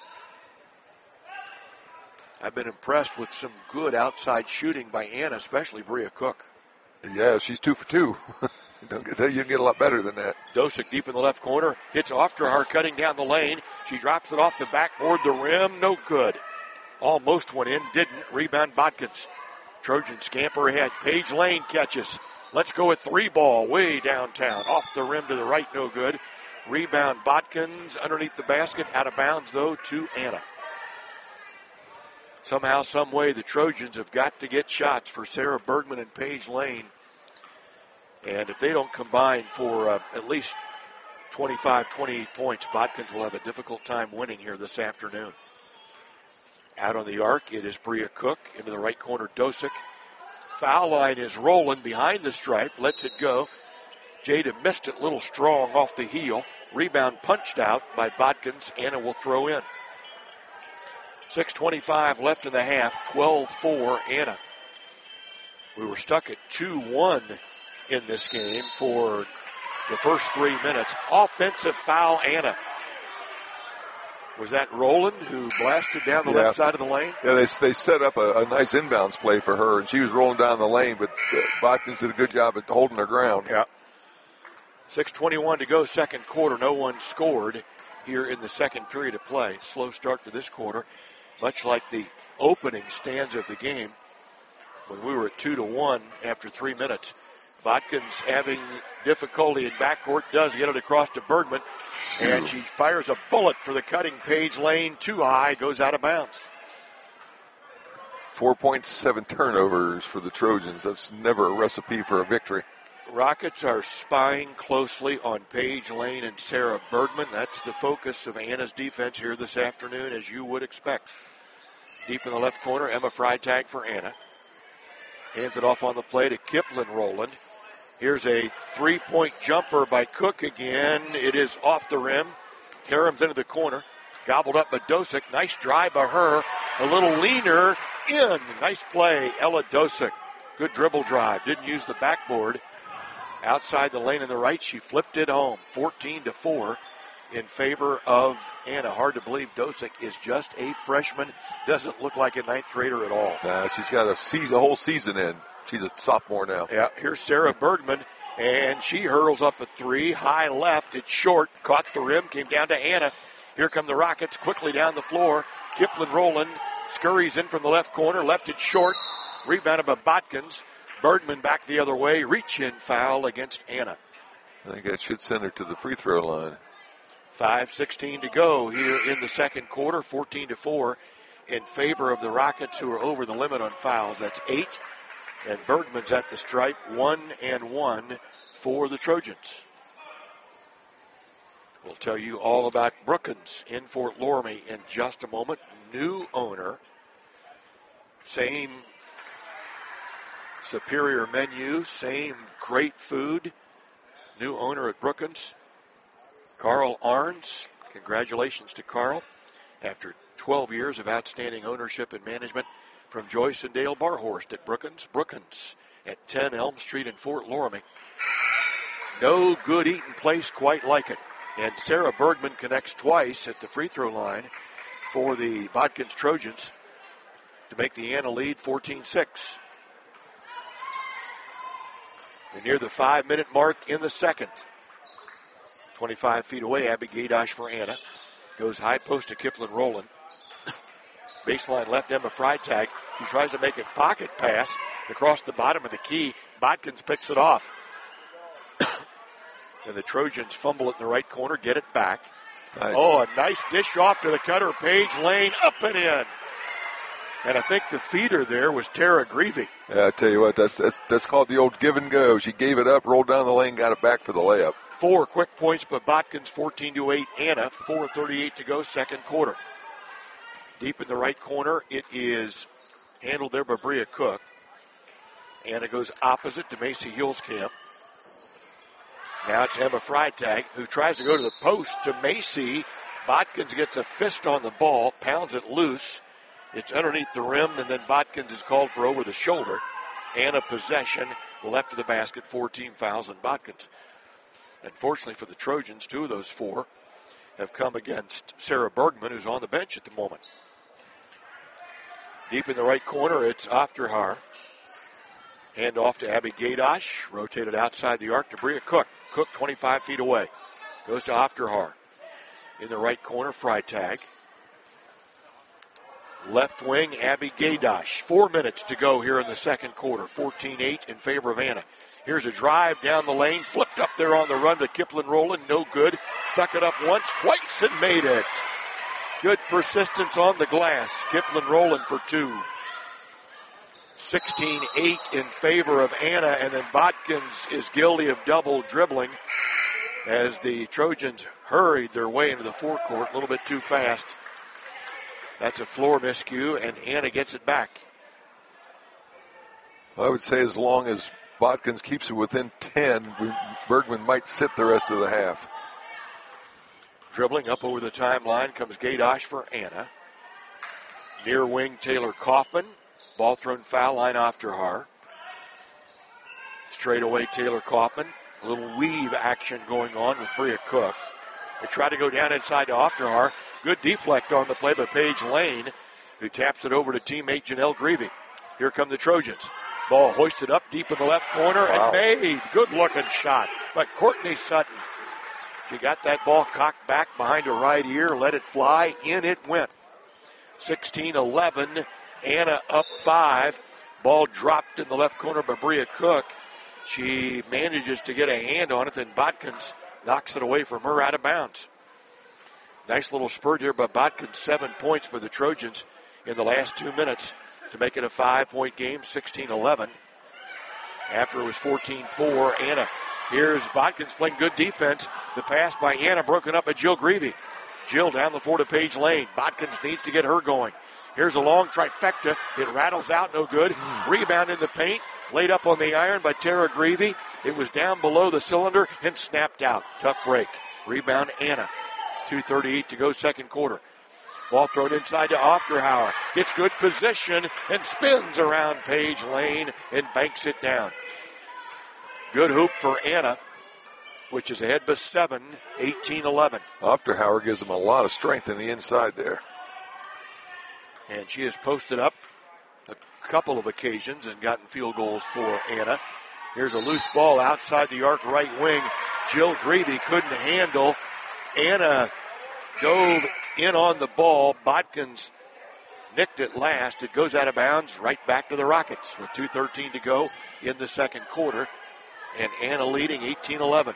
I've been impressed with some good outside shooting by Anna, especially Bria Cook. Yeah, she's two for two. Don't get that, you can get a lot better than that. Dosick deep in the left corner. Hits Ofterhar cutting down the lane. She drops it off the backboard. The rim, no good. Almost went in, didn't. Rebound Bodkins. Trojan scamper ahead. Paige Lane catches. Let's go with three ball way downtown. Off the rim to the right, no good. Rebound Bodkins underneath the basket. Out of bounds, though, to Anna. Somehow, some way, the Trojans have got to get shots for Sarah Bergman and Paige Lane. And if they don't combine for uh, at least twenty-five, twenty-eight points, Bodkins will have a difficult time winning here this afternoon. Out on the arc, it is Bria Cook. Into the right corner, Dosick. Foul line is Rowland behind the stripe. Lets it go. Jada missed it a little strong off the heel. Rebound punched out by Bodkins. Anna will throw in. six twenty-five left in the half. twelve four Anna. We were stuck at two one in this game for the first three minutes. Offensive foul, Anna. Was that Rowland who blasted down the yeah. left side of the lane? Yeah, they they set up a, a nice inbounds play for her, and she was rolling down the lane, but uh, Bodkins did a good job at holding her ground. Yeah. six twenty-one to go, second quarter. No one scored here in the second period of play. Slow start to this quarter, much like the opening stanza of the game when we were at two to one after three minutes. Bodkins having difficulty in backcourt, does get it across to Bergman, and she fires a bullet for the cutting Paige Lane. Too high, goes out of bounds. four point seven turnovers for the Trojans. That's never a recipe for a victory. Rockets are spying closely on Paige Lane and Sarah Bergman. That's the focus of Anna's defense here this afternoon, as you would expect. Deep in the left corner, Emma Freitag for Anna. Hands it off on the play to Kiplin Rowland. Here's a three-point jumper by Cook again. It is off the rim. Karam's into the corner. Gobbled up by Dosick. Nice drive by her. A little leaner in. Nice play, Ella Dosick. Good dribble drive. Didn't use the backboard. Outside the lane in the right, she flipped it home. fourteen to four in favor of Anna. Hard to believe Dosick is just a freshman. Doesn't look like a ninth grader at all. Nah, she's got a season, a whole season in. She's a sophomore now. Yeah, here's Sarah Bergman, and she hurls up a three. High left, it's short. Caught the rim, came down to Anna. Here come the Rockets quickly down the floor. Kiplin Rowland scurries in from the left corner. Left it short. Rebounded by Bodkins. Bergman back the other way. Reach-in foul against Anna. I think that should send her to the free throw line. five sixteen to go here in the second quarter. fourteen to four in favor of the Rockets, who are over the limit on fouls. That's eight. And Bergman's at the stripe, one and one for the Trojans. We'll tell you all about Brookins in Fort Loramie in just a moment. New owner, same superior menu, same great food. New owner at Brookins, Carl Arns. Congratulations to Carl. After twelve years of outstanding ownership and management, from Joyce and Dale Barhorst at Brookins. Brookins at ten Elm Street in Fort Loramie. No good eating place quite like it. And Sarah Bergman connects twice at the free throw line for the Bodkins Trojans to make the Anna lead fourteen six. We're near the five-minute mark in the second. twenty-five feet away, Abby Gaidosh for Anna. Goes high post to Kiplin Rowland. Baseline left, Emma Freitag. She tries to make a pocket pass across the bottom of the key. Bodkins picks it off. And the Trojans fumble it in the right corner, get it back. Nice. Oh, a nice dish off to the cutter. Paige Lane up and in. And I think the feeder there was Tara Greavy. Yeah, I tell you what, that's, that's that's called the old give and go. She gave it up, rolled down the lane, got it back for the layup. Four quick points by Bodkins, fourteen to eight. Anna, four thirty-eight to go, second quarter. Deep in the right corner, it is handled there by Bria Cook. Anna goes opposite to Macy Hillscamp. Now it's Emma Freitag, who tries to go to the post to Macy. Bodkins gets a fist on the ball, pounds it loose. It's underneath the rim, and then Bodkins is called for over the shoulder. Anna possession, left of the basket, fourteen fouls on Bodkins. Unfortunately for the Trojans, two of those four have come against Sarah Bergman, who's on the bench at the moment. Deep in the right corner, it's Afterhar. Hand off to Abby Gaidosh, rotated outside the arc to Bria Cook. Cook twenty-five feet away. Goes to Afterhar. In the right corner, Freitag. Left wing, Abby Gaidosh. Four minutes to go here in the second quarter. fourteen eight in favor of Anna. Here's a drive down the lane. Flipped up there on the run to Kiplin Rowland. No good. Stuck it up once, twice, and made it. Good persistence on the glass. Kiplin Rowland for two. sixteen eight in favor of Anna, and then Bodkins is guilty of double dribbling as the Trojans hurried their way into the forecourt a little bit too fast. That's a floor miscue, and Anna gets it back. I would say as long as Botkins keeps it within ten, we, Bergman might sit the rest of the half. Dribbling up over the timeline comes Gadosh for Anna. Near wing, Taylor Kaufman. Ball thrown foul line off to her. Straight away, Taylor Kaufman. A little weave action going on with Bria Cook. They try to go down inside to Ofterhar. Good deflect on the play by Paige Lane, who taps it over to teammate Janelle Greavy. Here come the Trojans. Ball hoisted up deep in the left corner wow. and made. Good-looking shot by Courtney Sutton. She got that ball cocked back behind her right ear, let it fly. In it went. sixteen eleven. Anna up five. Ball dropped in the left corner by Bria Cook. She manages to get a hand on it, then Botkins knocks it away from her out of bounds. Nice little spurt here by Botkins. Seven points for the Trojans in the last two minutes to make it a five-point game, sixteen eleven. After it was fourteen four, Anna. Here's Botkins playing good defense. The pass by Anna broken up by Jill Greavy. Jill down the floor to Paige Lane. Botkins needs to get her going. Here's a long trifecta. It rattles out, no good. Rebound in the paint. Laid up on the iron by Tara Greavy. It was down below the cylinder and snapped out. Tough break. Rebound Anna. two thirty-eight to go, second quarter. Ball thrown inside to Ofterhauer. Gets good position and spins around Paige Lane and banks it down. Good hoop for Anna, which is ahead by seven, eighteen eleven. Ofterhauer gives them a lot of strength in the inside there. And she has posted up a couple of occasions and gotten field goals for Anna. Here's a loose ball outside the arc right wing. Jill Greavy couldn't handle. Anna dove in on the ball. Botkins nicked it last. It goes out of bounds right back to the Rockets with two thirteen to go in the second quarter. And Anna leading eighteen eleven.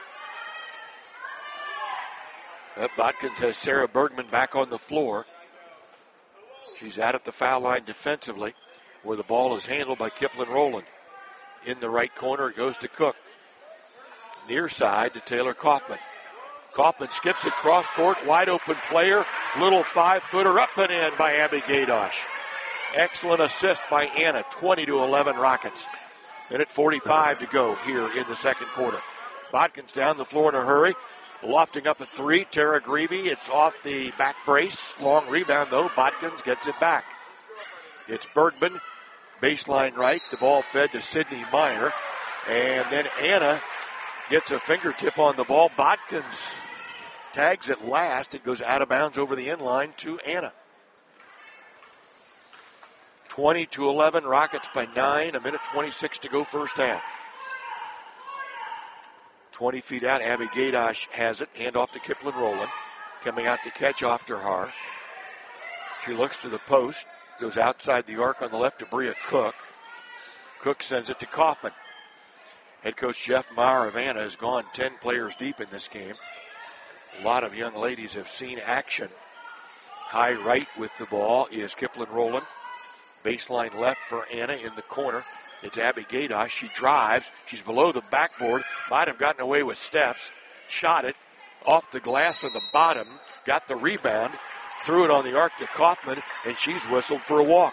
Botkins has Sarah Bergman back on the floor. She's out at the foul line defensively, where the ball is handled by Kiplin Rowland. In the right corner, it goes to Cook. Near side to Taylor Kaufman. Kaufman skips it cross court, wide open player, little five-footer up and in by Abby Gadosh. Excellent assist by Anna, twenty to eleven Rockets. Minute forty-five to go here in the second quarter. Botkins down the floor in a hurry. Lofting up a three, Tara Greavy. It's off the back brace. Long rebound, though. Botkins gets it back. It's Bergman. Baseline right. The ball fed to Sydney Meyer. And then Anna gets a fingertip on the ball. Botkins tags it last. It goes out of bounds over the end line to Anna. twenty to eleven. Rockets by nine. A minute twenty-six to go first half. twenty feet out, Abby Gadosh has it. Hand off to Kiplin Rowland. Coming out to catch Ofterhar. She looks to the post. Goes outside the arc on the left to Bria Cook. Cook sends it to Kaufman. Head coach Jeff Meyer of Anna has gone ten players deep in this game. A lot of young ladies have seen action. High right with the ball is Kiplin Rowland. Baseline left for Anna in the corner. It's Abby Gadosh. She drives. She's below the backboard. Might have gotten away with steps. Shot it off the glass on the bottom. Got the rebound. Threw it on the arc to Kaufman, and she's whistled for a walk.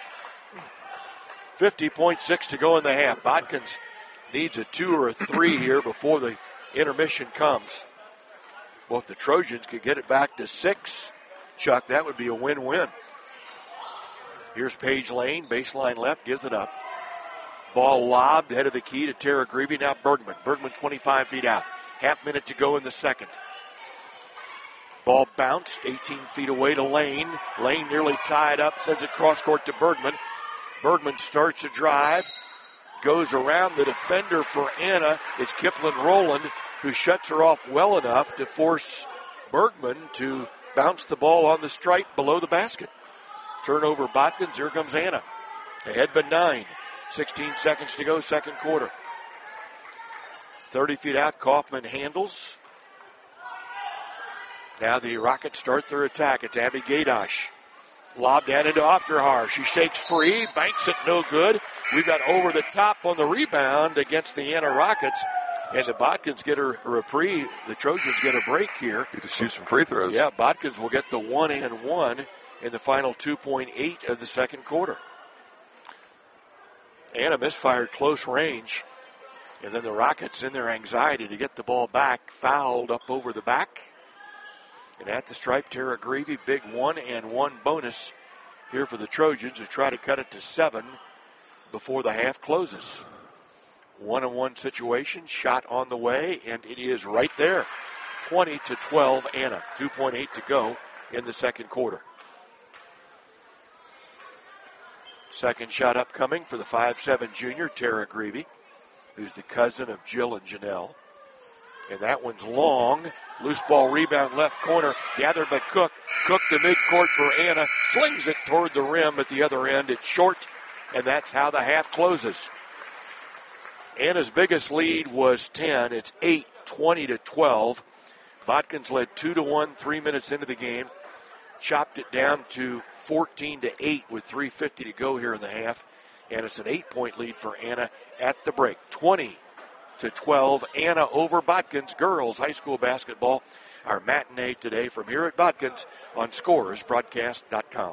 fifty point six to go in the half. Botkins needs a two or a three here before the intermission comes. Well, if the Trojans could get it back to six, Chuck, that would be a win-win. Here's Paige Lane. Baseline left. Gives it up. Ball lobbed ahead of the key to Tara Greavy. Now Bergman. Bergman twenty-five feet out. Half minute to go in the second. Ball bounced eighteen feet away to Lane. Lane nearly tied up. Sends it cross court to Bergman. Bergman starts to drive. Goes around the defender for Anna. It's Kiplin Rowland who shuts her off well enough to force Bergman to bounce the ball on the stripe below the basket. Turnover Botkins. Here comes Anna. Ahead by nine. sixteen seconds to go, second quarter. thirty feet out, Kaufman handles. Now the Rockets start their attack. It's Abby Gadosh. Lobbed that into Ofterhar. She shakes free, banks it no good. We've got over the top on the rebound against the Anna Rockets. And the Botkins get a reprieve. The Trojans get a break here. Get to shoot some free throws. Yeah, Botkins will get the one and one. in the final two point eight of the second quarter. Anna misfired close range, and then the Rockets, in their anxiety to get the ball back, fouled up over the back. And at the stripe, Tara Greavy, big one and one bonus here for the Trojans, who try to cut it to seven before the half closes. One and one situation, shot on the way, and it is right there. twenty to twelve, Anna. two point eight to go in the second quarter. Second shot upcoming for the five seven junior, Tara Greavy, who's the cousin of Jill and Janelle. And that one's long. Loose ball rebound left corner, gathered by Cook. Cook to midcourt for Anna, slings it toward the rim at the other end. It's short, and that's how the half closes. Anna's biggest lead was ten. It's eight, twenty to twelve. Botkins led two to one, three minutes into the game. Chopped it down to fourteen to eight with three fifty to go here in the half. And it's an eight-point lead for Anna at the break. twenty to twelve, Anna over Botkins girls high school basketball. Our matinee today from here at Botkins on Scores Broadcast dot com.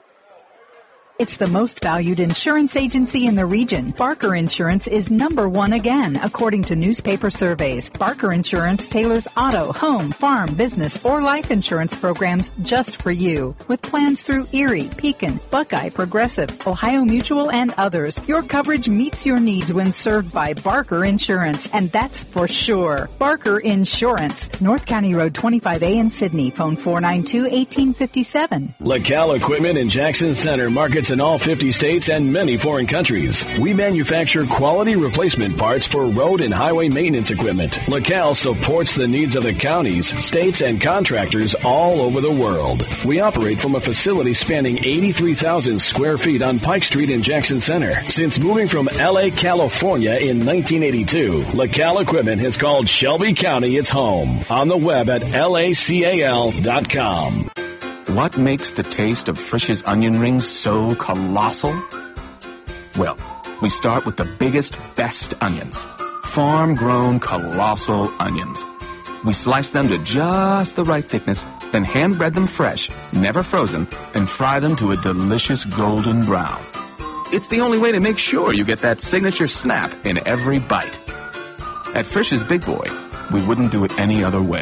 It's the most valued insurance agency in the region. Barker Insurance is number one again, according to newspaper surveys. Barker Insurance tailors auto, home, farm, business, or life insurance programs just for you. With plans through Erie, Pekin, Buckeye, Progressive, Ohio Mutual, and others, your coverage meets your needs when served by Barker Insurance, and that's for sure. Barker Insurance, North County Road twenty-five A in Sydney. Phone four nine two, one eight five seven. LaCal Equipment in Jackson Center markets in all fifty states and many foreign countries. We manufacture quality replacement parts for road and highway maintenance equipment. LaCal supports the needs of the counties, states, and contractors all over the world. We operate from a facility spanning eighty-three thousand square feet on Pike Street in Jackson Center. Since moving from L A, California in nineteen eighty-two, LaCal Equipment has called Shelby County its home. On the web at L A C A L dot com. What makes the taste of Frisch's onion rings so colossal? Well, we start with the biggest, best onions. Farm-grown, colossal onions. We slice them to just the right thickness, then hand-bread them fresh, never frozen, and fry them to a delicious golden brown. It's the only way to make sure you get that signature snap in every bite. At Frisch's Big Boy, we wouldn't do it any other way.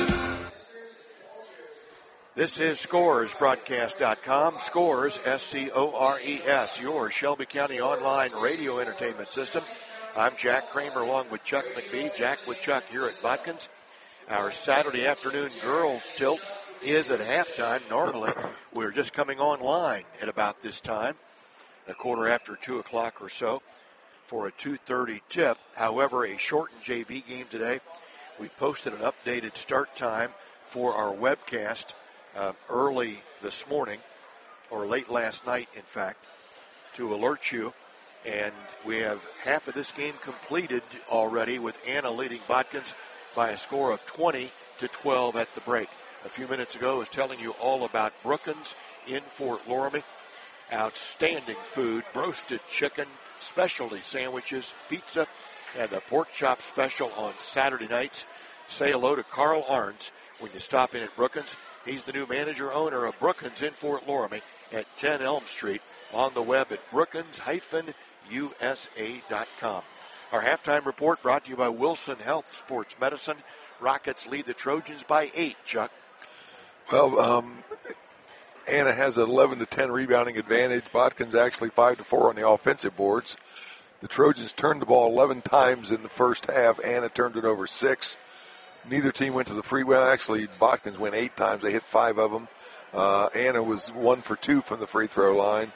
This is Scores Broadcast dot com. Scores, S C O R E S, your Shelby County online radio entertainment system. I'm Jack Kramer along with Chuck McBee. Jack with Chuck here at Botkins. Our Saturday afternoon girls tilt is at halftime. Normally, we're just coming online at about this time, a quarter after two o'clock or so, for a two thirty tip. However, a shortened J V game today. We posted an updated start time for our webcast Uh, early this morning, or late last night, in fact, to alert you. And we have half of this game completed already, with Anna leading Botkins by a score of twenty to twelve at the break. A few minutes ago, I was telling you all about Brookins in Fort Loramie. Outstanding food, roasted chicken, specialty sandwiches, pizza, and the pork chop special on Saturday nights. Say hello to Carl Arns when you stop in at Brookins. He's the new manager-owner of Brookins in Fort Loramie at ten Elm Street, on the web at brookins dash U S A dot com. Our halftime report brought to you by Wilson Health Sports Medicine. Rockets lead the Trojans by eight, Chuck. Well, um, Anna has an eleven to ten rebounding advantage. Botkins actually five to four on the offensive boards. The Trojans turned the ball eleven times in the first half. Anna turned it over six. Neither team went to the free. Well, actually, Botkins went eight times. They hit five of them. Uh, Anna was one for two from the free throw line.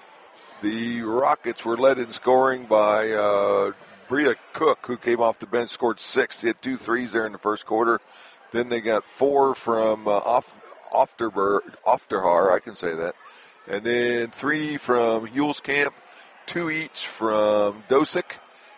The Rockets were led in scoring by uh, Bria Cook, who came off the bench, scored six. Hit two threes there in the first quarter. Then they got four from uh, off, Ofterhar, I can say that. And then three from Hulskamp, two each from Dosick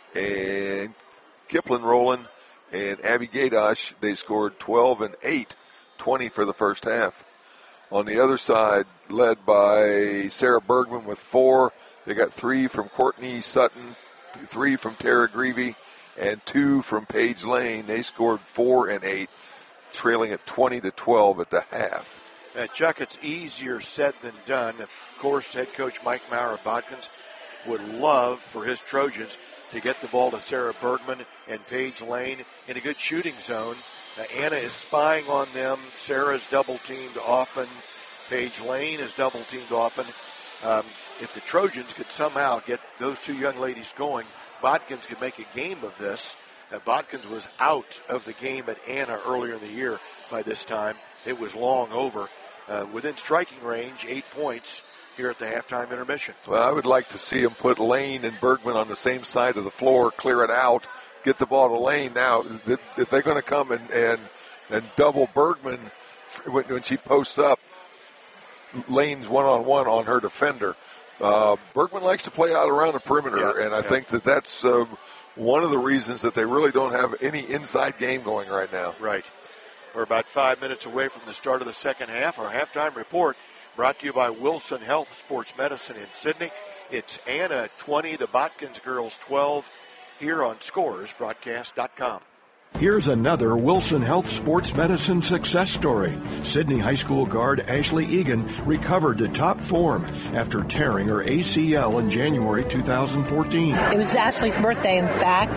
and Kipling Rowland. And Abby Gaydosh, they scored twelve and eight, twenty for the first half. On the other side, led by Sarah Bergman with four. They got three from Courtney Sutton, three from Tara Greavy, and two from Paige Lane. They scored four and eight, trailing at twenty to twelve at the half. Uh, Chuck, it's easier said than done. Of course, head coach Mike Maurer of Bodkins would love for his Trojans to get the ball to Sarah Bergman and Paige Lane in a good shooting zone. Uh, Anna is spying on them. Sarah's double-teamed often. Paige Lane is double-teamed often. Um, if the Trojans could somehow get those two young ladies going, Bodkins could make a game of this. Uh, Bodkins was out of the game at Anna earlier in the year by this time. It was long over. Uh, within striking range, eight points here at the halftime intermission. Well, I would like to see them put Lane and Bergman on the same side of the floor, clear it out, get the ball to Lane. Now, if they're going to come and, and, and double Bergman when, when she posts up, Lane's one-on-one on her defender. Uh, Bergman likes to play out around the perimeter, yeah, and I yeah. think that that's uh, one of the reasons that they really don't have any inside game going right now. Right. We're about five minutes away from the start of the second half. Our halftime report brought to you by Wilson Health Sports Medicine in Sydney. It's Anna twenty, the Bodkins girls twelve, here on Scores Broadcast dot com. Here's another Wilson Health Sports Medicine success story. Sydney High School guard Ashley Egan recovered to top form after tearing her A C L in January two thousand fourteen. It was Ashley's birthday, in fact,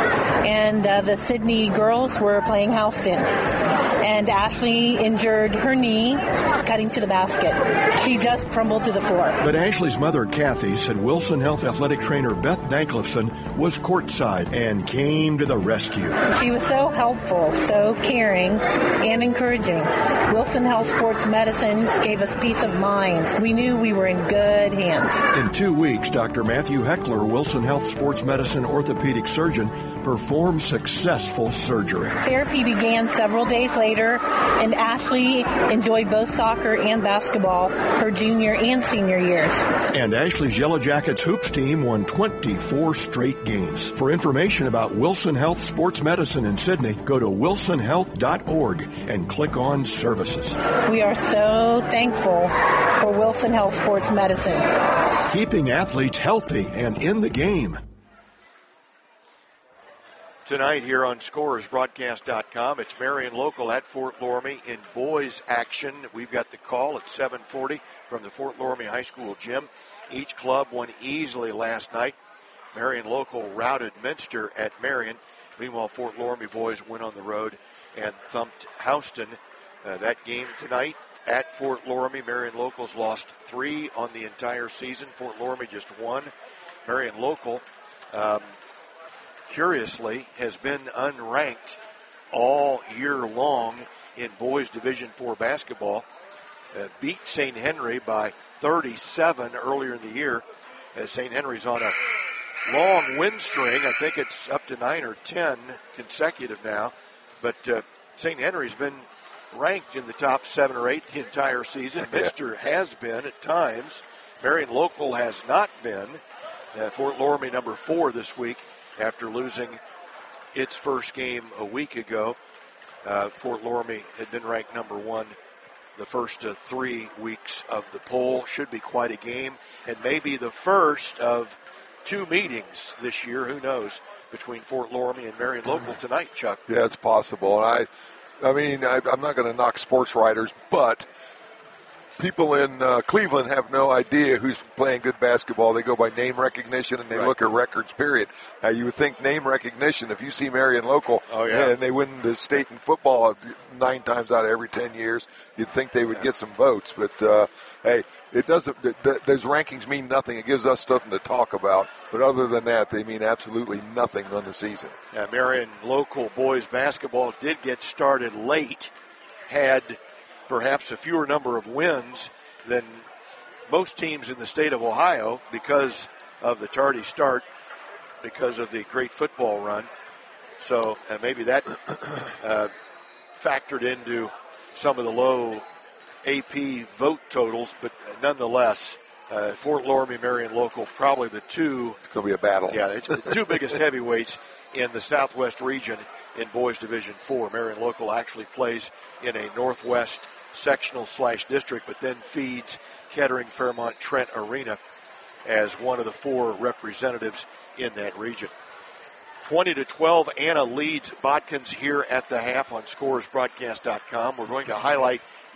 and uh, the Sydney girls were playing Houston. And Ashley injured her knee cutting to the basket. She just crumbled to the floor. But Ashley's mother, Kathy, said Wilson Health athletic trainer Beth Danklifson was courtside and came to the rescue. She was so helpful, so caring, and encouraging. Wilson Health Sports Medicine gave us peace of mind. We knew we were in good hands. In two weeks, Doctor Matthew Heckler, Wilson Health Sports Medicine orthopedic surgeon, performed successful surgery. Therapy began several days later, and Ashley enjoyed both soccer and basketball her junior and senior years. And Ashley's Yellow Jackets hoops team won twenty-four straight games. For information about Wilson Health Sports Medicine in Sydney, go to wilson health dot org and click on Services. We are so thankful for Wilson Health Sports Medicine. Keeping athletes healthy and in the game. Tonight here on Scores Broadcast dot com, it's Marion Local at Fort Loramie in boys action. We've got the call at seven forty from the Fort Loramie High School gym. Each club won easily last night. Marion Local routed Minster at Marion. Meanwhile, Fort Loramie boys went on the road and thumped Houston. Uh, that game tonight at Fort Loramie, Marion Local's lost three on the entire season. Fort Loramie just one. Marion Local, um, curiously, has been unranked all year long in boys Division four basketball. Uh, beat Saint Henry by thirty-seven earlier in the year. As Saint Henry's on a long win string. I think it's up to nine or ten consecutive now. But uh, Saint Henry's been ranked in the top seven or eight the entire season. Yeah. Minster has been at times. Marion Local has not been. Uh, Fort Loramie number four this week after losing its first game a week ago. Uh, Fort Loramie had been ranked number one the first uh, three weeks of the poll. Should be quite a game, and maybe the first of two meetings this year, who knows, between Fort Loramie and Marion Local tonight, Chuck. Yeah, it's possible. And I, I mean, I, I'm not going to knock sports writers, but people in uh, Cleveland have no idea who's playing good basketball. They go by name recognition, and they right. look at records, period. Now, you would think name recognition, if you see Marion Local, oh, yeah. and they win the state in football nine times out of every ten years, you'd think they would yeah. get some votes. But, uh, hey, it doesn't. Th- th- those rankings mean nothing. It gives us something to talk about. But other than that, they mean absolutely nothing on the season. Yeah, Marion Local boys basketball did get started late, had perhaps a fewer number of wins than most teams in the state of Ohio because of the tardy start, because of the great football run. So uh, maybe that uh, factored into some of the low A P vote totals, but nonetheless, uh, Fort Loramie, Marion Local, probably the two. It's going to be a battle. Yeah, it's the two biggest heavyweights in the Southwest region in Boys Division four. Marion Local actually plays in a Northwest sectional slash district, but then feeds Kettering, Fairmont, Trent Arena as one of the four representatives in that region. twenty to twelve, Anna leads Bodkins here at the half on Scores Broadcast dot com. We're going to highlight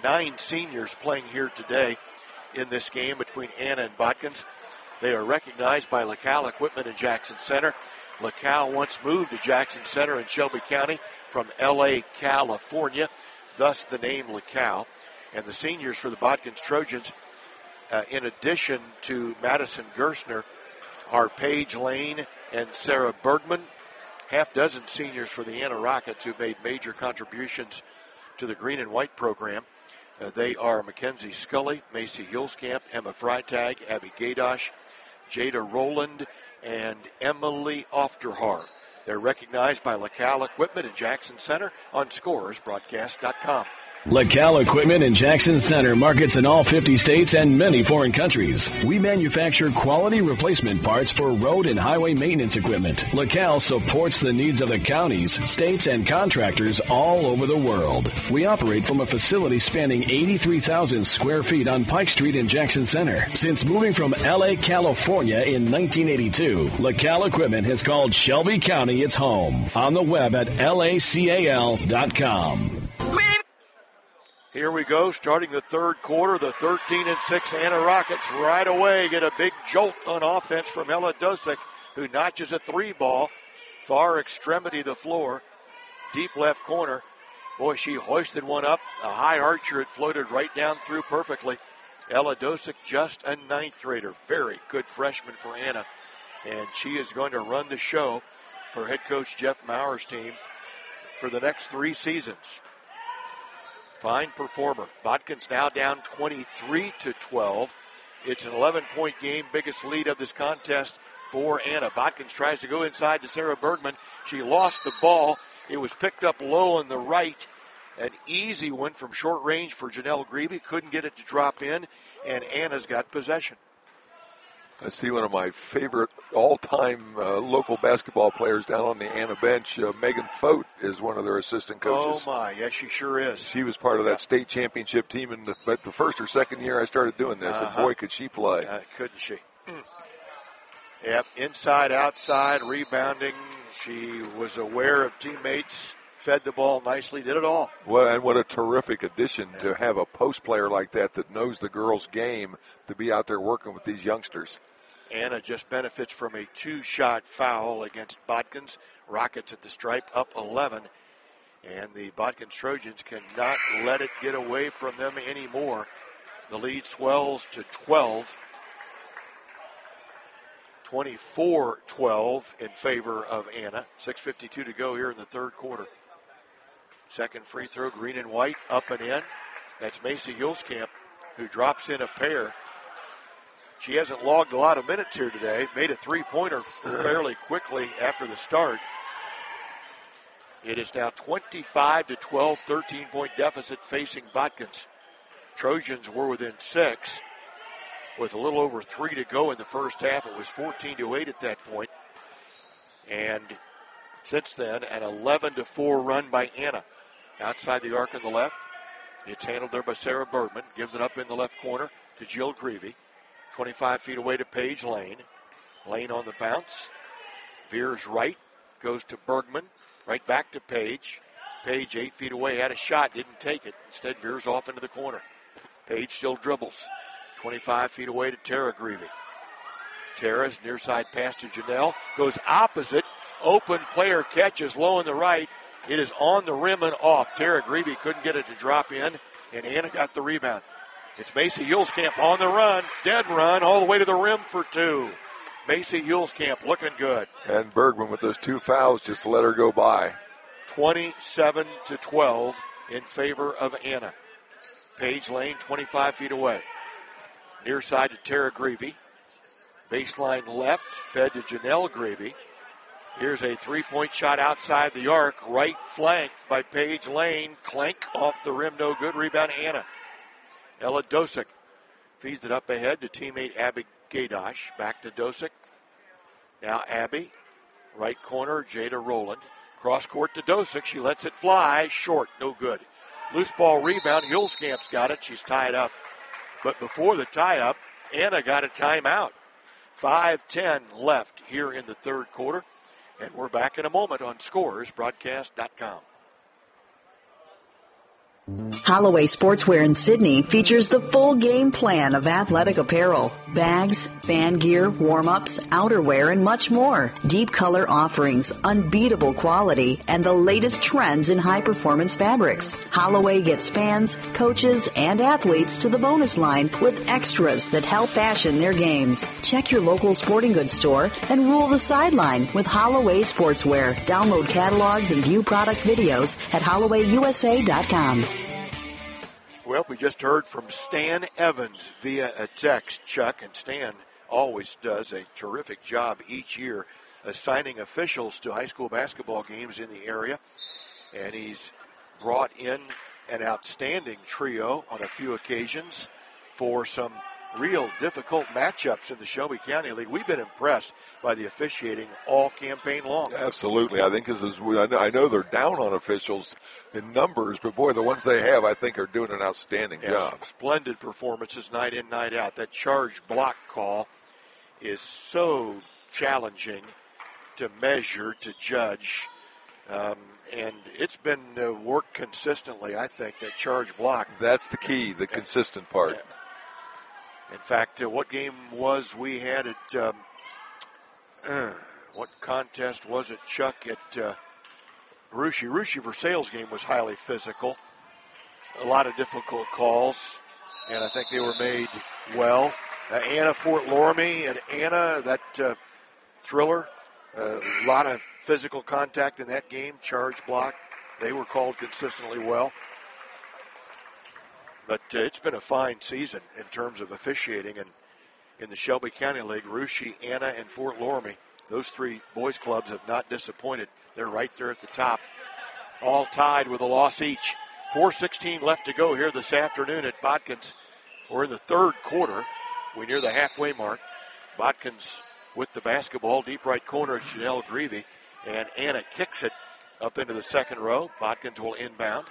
nine seniors playing here today in this game between Anna and Botkins. They are recognized by LaCal Equipment in Jackson Center. LaCal once moved to Jackson Center in Shelby County from L A, California, thus the name LaCal. And the seniors for the Botkins Trojans, uh, in addition to Madison Gerstner, are Paige Lane and Sarah Bergman. Half dozen seniors for the Anna Rockets who made major contributions to the green and white program. Uh, they are Mackenzie Scully, Macy Hulskamp, Emma Freitag, Abby Gaydosh, Jada Rowland, and Emily Ofterhar. They're recognized by LaCal Equipment in Jackson Center on Scores Broadcast dot com. LaCal Equipment in Jackson Center markets in all fifty states and many foreign countries. We manufacture quality replacement parts for road and highway maintenance equipment. LaCal supports the needs of the counties, states, and contractors all over the world. We operate from a facility spanning eighty-three thousand square feet on Pike Street in Jackson Center. Since moving from L A, California in nineteen eighty-two, LaCal Equipment has called Shelby County its home. On the web at L A C A L dot com. Here we go, starting the third quarter. The thirteen and six Anna Rockets right away get a big jolt on offense from Ella Dosick, who notches a three ball, far extremity of the floor, deep left corner. Boy, she hoisted one up. A high archer had floated right down through perfectly. Ella Dosick, just a ninth grader. Very good freshman for Anna. And she is going to run the show for head coach Jeff Maurer's team for the next three seasons. Fine performer. Botkins now down twenty-three to twelve. It's an eleven-point game, biggest lead of this contest for Anna. Botkins tries to go inside to Sarah Bergman. She lost the ball. It was picked up low on the right. An easy one from short range for Janelle Grebe. Couldn't get it to drop in, and Anna's got possession. I see one of my favorite all-time uh, local basketball players down on the Anna bench. Uh, Megan Fote is one of their assistant coaches. Oh, my. Yes, she sure is. She was part of that state championship team in the, but the first or second year I started doing this, uh-huh. and boy, could she play. Uh, couldn't she? Mm. Yep, inside, outside, rebounding. She was aware of teammates, fed the ball nicely, did it all. Well, and what a terrific addition yeah. to have a post player like that that knows the girls' game to be out there working with these youngsters. Anna just benefits from a two-shot foul against Botkins. Rockets at the stripe, up eleven. And the Botkins Trojans cannot let it get away from them anymore. The lead swells to twelve. twenty-four twelve in favor of Anna. six fifty-two to go here in the third quarter. Second free throw, green and white, up and in. That's Macy Hulskamp, who drops in a pair. She hasn't logged a lot of minutes here today. Made a three-pointer fairly quickly after the start. It is now twenty-five to twelve, thirteen-point deficit facing Botkins. Trojans were within six with a little over three to go in the first half. It was fourteen to eight at that point. And since then, an eleven to four run by Anna. Outside the arc on the left. It's handled there by Sarah Bergman. Gives it up in the left corner to Jill Grebe. twenty-five feet away to Paige Lane. Lane on the bounce. Veers right. Goes to Bergman. Right back to Paige. Paige eight feet away. Had a shot. Didn't take it. Instead veers off into the corner. Paige still dribbles. twenty-five feet away to Tara Grebe. Tara's near side pass to Janelle. Goes opposite. Open player catches low on the right. It is on the rim and off. Tara Grebe couldn't get it to drop in, and Anna got the rebound. It's Macy Hulskamp on the run. Dead run all the way to the rim for two. Macy Hulskamp looking good. And Bergman with those two fouls just to let her go by. twenty-seven to twelve in favor of Anna. Paige Lane twenty-five feet away. Near side to Tara Grebe. Baseline left, fed to Janelle Grebe. Here's a three-point shot outside the arc. Right flank by Paige Lane. Clank off the rim, no good. Rebound Anna. Ella Dosick feeds it up ahead to teammate Abby Gaydosh. Back to Dosick. Now Abby. Right corner, Jada Rowland. Cross court to Dosick. She lets it fly. Short, no good. Loose ball rebound. Hulskamp's got it. She's tied up. But before the tie-up, Anna got a timeout. five ten left here in the third quarter. And we're back in a moment on Scores Broadcast dot com. Holloway Sportswear in Sydney features the full game plan of athletic apparel, bags, fan gear, warm-ups, outerwear, and much more. Deep color offerings, unbeatable quality, and the latest trends in high-performance fabrics. Holloway gets fans, coaches, and athletes to the bonus line with extras that help fashion their games. Check your local sporting goods store and rule the sideline with Holloway Sportswear. Download catalogs and view product videos at holloway u s a dot com. Well, we just heard from Stan Evans via a text, Chuck, and Stan always does a terrific job each year assigning officials to high school basketball games in the area, and he's brought in an outstanding trio on a few occasions for some real difficult matchups in the Shelby County League. We've been impressed by the officiating all campaign long. Absolutely. I think this is, I know they're down on officials in numbers, but boy, the ones they have, I think, are doing an outstanding yes, job. Splendid performances night in, night out. That charge block call is so challenging to measure, to judge. Um, and it's been uh, worked consistently, I think, that charge block. That's the key, the consistent part. Yeah. In fact, uh, what game was we had at, um, uh, what contest was it, Chuck, at uh, Rushi? Rushi Versailles game was highly physical. A lot of difficult calls, and I think they were made well. Uh, Anna Fort Loramie and Anna, that uh, thriller, a uh, lot of physical contact in that game, charge block. They were called consistently well. But uh, it's been a fine season in terms of officiating. And in the Shelby County League, Rushi, Anna, and Fort Loramie, those three boys clubs have not disappointed. They're right there at the top, all tied with a loss each. four sixteen left to go here this afternoon at Botkins. We're in the third quarter. We're near the halfway mark. Botkins with the basketball, deep right corner, Janelle Greavy. And Anna kicks it up into the second row. Botkins will inbound.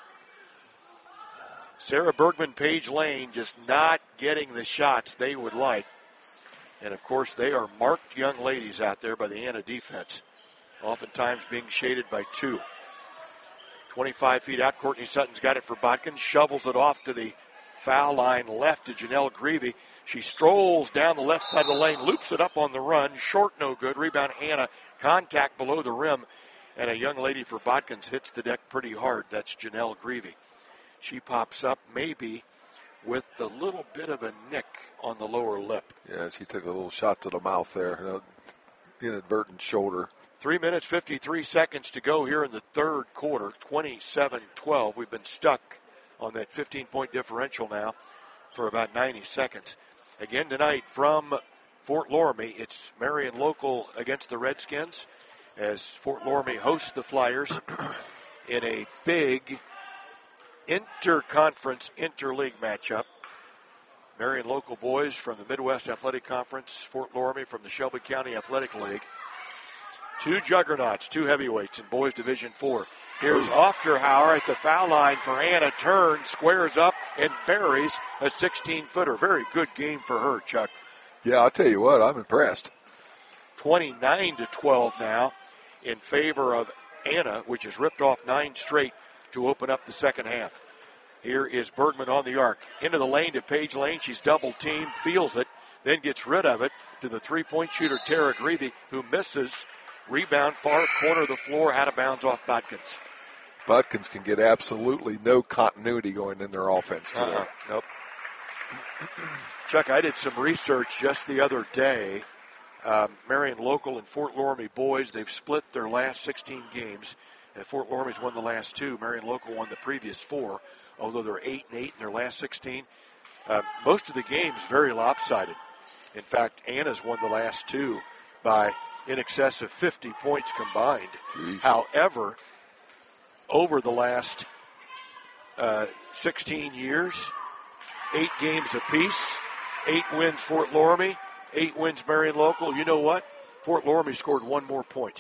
Sarah Bergman, Paige Lane just not getting the shots they would like. And, of course, they are marked young ladies out there by the Anna defense, oftentimes being shaded by two. twenty-five feet out, Courtney Sutton's got it for Botkins, shovels it off to the foul line left to Janelle Greavy. She strolls down the left side of the lane, loops it up on the run, short no good, rebound Anna, contact below the rim, and a young lady for Botkins hits the deck pretty hard. That's Janelle Greavy. She pops up maybe with a little bit of a nick on the lower lip. Yeah, she took a little shot to the mouth there, you know, inadvertent shoulder. Three minutes, fifty-three seconds to go here in the third quarter, twenty-seven twelve. We've been stuck on that fifteen-point differential now for about ninety seconds. Again tonight from Fort Loramie, it's Marion Local against the Redskins as Fort Loramie hosts the Flyers in a big inter-conference, inter-league matchup. Marion Local boys from the Midwest Athletic Conference, Fort Loramie from the Shelby County Athletic League. Two juggernauts, two heavyweights in boys Division four. Here's Ofterhauer at the foul line for Anna. Turns, squares up, and buries a sixteen-footer. Very good game for her, Chuck. Yeah, I'll tell you what, I'm impressed. twenty-nine to twelve now in favor of Anna, which has ripped off nine straight to open up the second half. Here is Bergman on the arc. Into the lane to Paige Lane. She's double-teamed, feels it, then gets rid of it to the three-point shooter, Tara Greavy, who misses. Rebound, far corner of the floor, out of bounds off Botkins. Botkins can get absolutely no continuity going in their offense today. Uh-uh. Nope. Chuck, I did some research just the other day. Um, Marion Local and Fort Loramie boys, they've split their last sixteen games. And Fort Loramie's won the last two. Marion Local won the previous four, although they're eight and eight in their last sixteen. Uh, most of the games very lopsided. In fact, Anna's won the last two by in excess of fifty points combined. Jeez. However, over the last uh, sixteen years, eight games apiece, eight wins Fort Loramie, eight wins Marion Local. You know what? Fort Loramie scored one more point.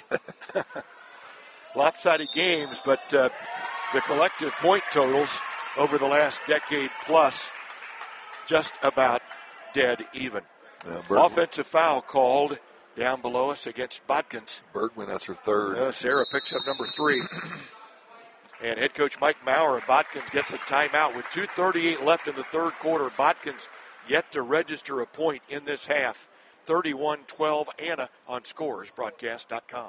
Lopsided games, but uh, the collective point totals over the last decade plus just about dead even. Yeah, Offensive foul called down below us against Botkins. Bergman, that's her third. Uh, Sarah picks up number three. And head coach Mike Maurer of Botkins gets a timeout with two thirty-eight left in the third quarter. Botkins yet to register a point in this half. thirty-one twelve, Anna on scores broadcast dot com.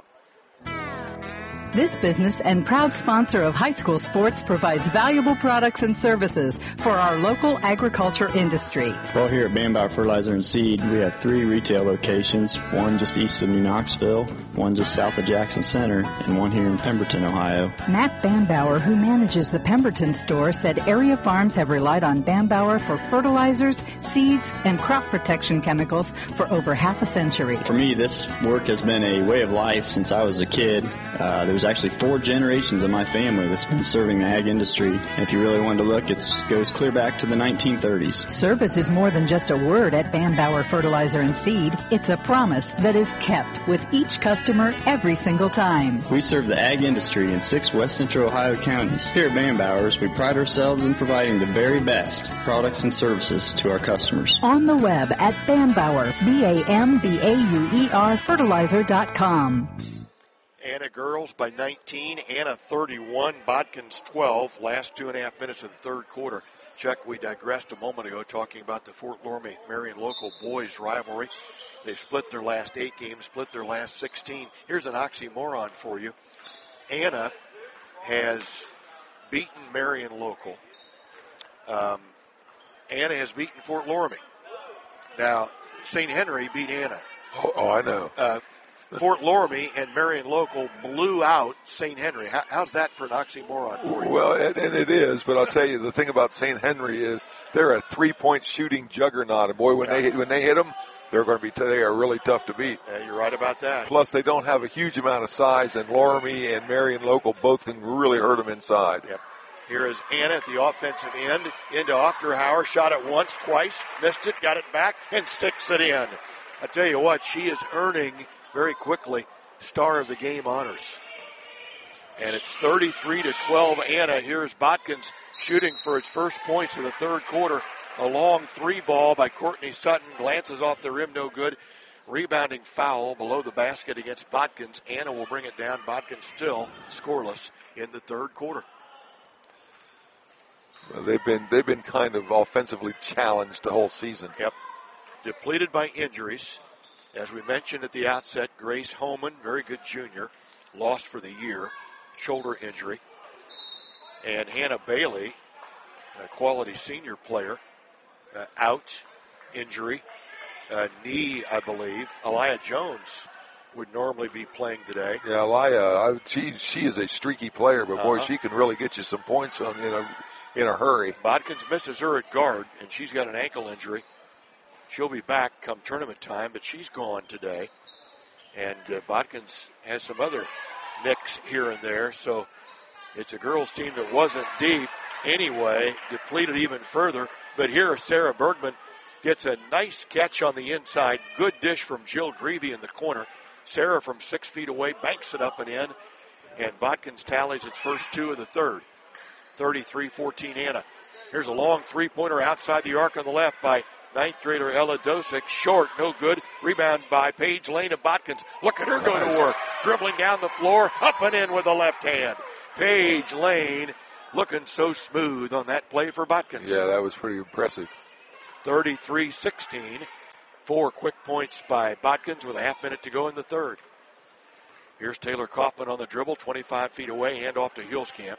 This business and proud sponsor of high school sports provides valuable products and services for our local agriculture industry. Well, here at Bambauer Fertilizer and Seed, we have three retail locations, one just east of New Knoxville, one just south of Jackson Center, and one here in Pemberton, Ohio. Matt Bambauer, who manages the Pemberton store, said area farms have relied on Bambauer for fertilizers, seeds, and crop protection chemicals for over half a century. For me, this work has been a way of life since I was a kid. Uh, there was actually four generations of my family that's been serving the ag industry. And if you really wanted to look, it goes clear back to the nineteen thirties. Service is more than just a word at Bambauer Fertilizer and Seed. It's a promise that is kept with each customer every single time. We serve the ag industry in six west central Ohio counties. Here at Bambauer's, we pride ourselves in providing the very best products and services to our customers. On the web at Bambauer, B A M B A U E R fertilizer dot com. Anna girls by nineteen, Anna thirty-one, Botkins twelve, last two and a half minutes of the third quarter. Chuck, we digressed a moment ago talking about the Fort Loramie Marion local boys rivalry. They've split their last eight games, split their last sixteen. Here's an oxymoron for you. Anna has beaten Marion local. Um, Anna has beaten Fort Loramie. Now, Saint Henry beat Anna. Oh, oh I know. Uh, Fort Loramie and Marion local blew out Saint Henry. How, how's that for an oxymoron for you? Well, and, and it is, but I'll tell you, the thing about Saint Henry is they're a three-point shooting juggernaut. And boy, when yeah. they when they hit them, they're going to be they are really tough to beat. Yeah, you're right about that. Plus, they don't have a huge amount of size, and Loramie and Marion local both can really hurt them inside. Yep. Here is Anna at the offensive end into Ofterhauer. Shot it once, twice, missed it, got it back, and sticks it in. I tell you what, she is earning very quickly star of the game honors. And it's thirty-three to twelve Anna. Here's Botkins shooting for its first points of the third quarter. A long three ball by Courtney Sutton. Glances off the rim, no good. Rebounding foul below the basket against Botkins. Anna will bring it down. Botkins still scoreless in the third quarter. Well, they've been they've been kind of offensively challenged the whole season. Yep. Depleted by injuries. As we mentioned at the outset, Grace Holman, very good junior, lost for the year, shoulder injury. And Hannah Bailey, a quality senior player, uh, out, injury, uh, knee, I believe. Elia Jones would normally be playing today. Yeah, Elia, I, she she is a streaky player, but uh-huh. boy, she can really get you some points on, in a in a hurry. Botkins misses her at guard, and she's got an ankle injury. She'll be back come tournament time, but she's gone today. And uh, Botkins has some other nicks here and there, so it's a girls' team that wasn't deep anyway, depleted even further. But here, Sarah Bergman gets a nice catch on the inside. Good dish from Jill Greavy in the corner. Sarah from six feet away banks it up and in, and Botkins tallies its first two of the third. thirty-three fourteen Anna. Here's a long three-pointer outside the arc on the left by ninth grader Ella Dosick. Short, no good. Rebound by Paige Lane of Botkins. Look at her go to work. Dribbling down the floor, up and in with the left hand. Paige Lane looking so smooth on that play for Botkins. Yeah, that was pretty impressive. thirty-three sixteen. Four quick points by Botkins with a half minute to go in the third. Here's Taylor Kaufman on the dribble, twenty-five feet away, hand off to Hillscamp.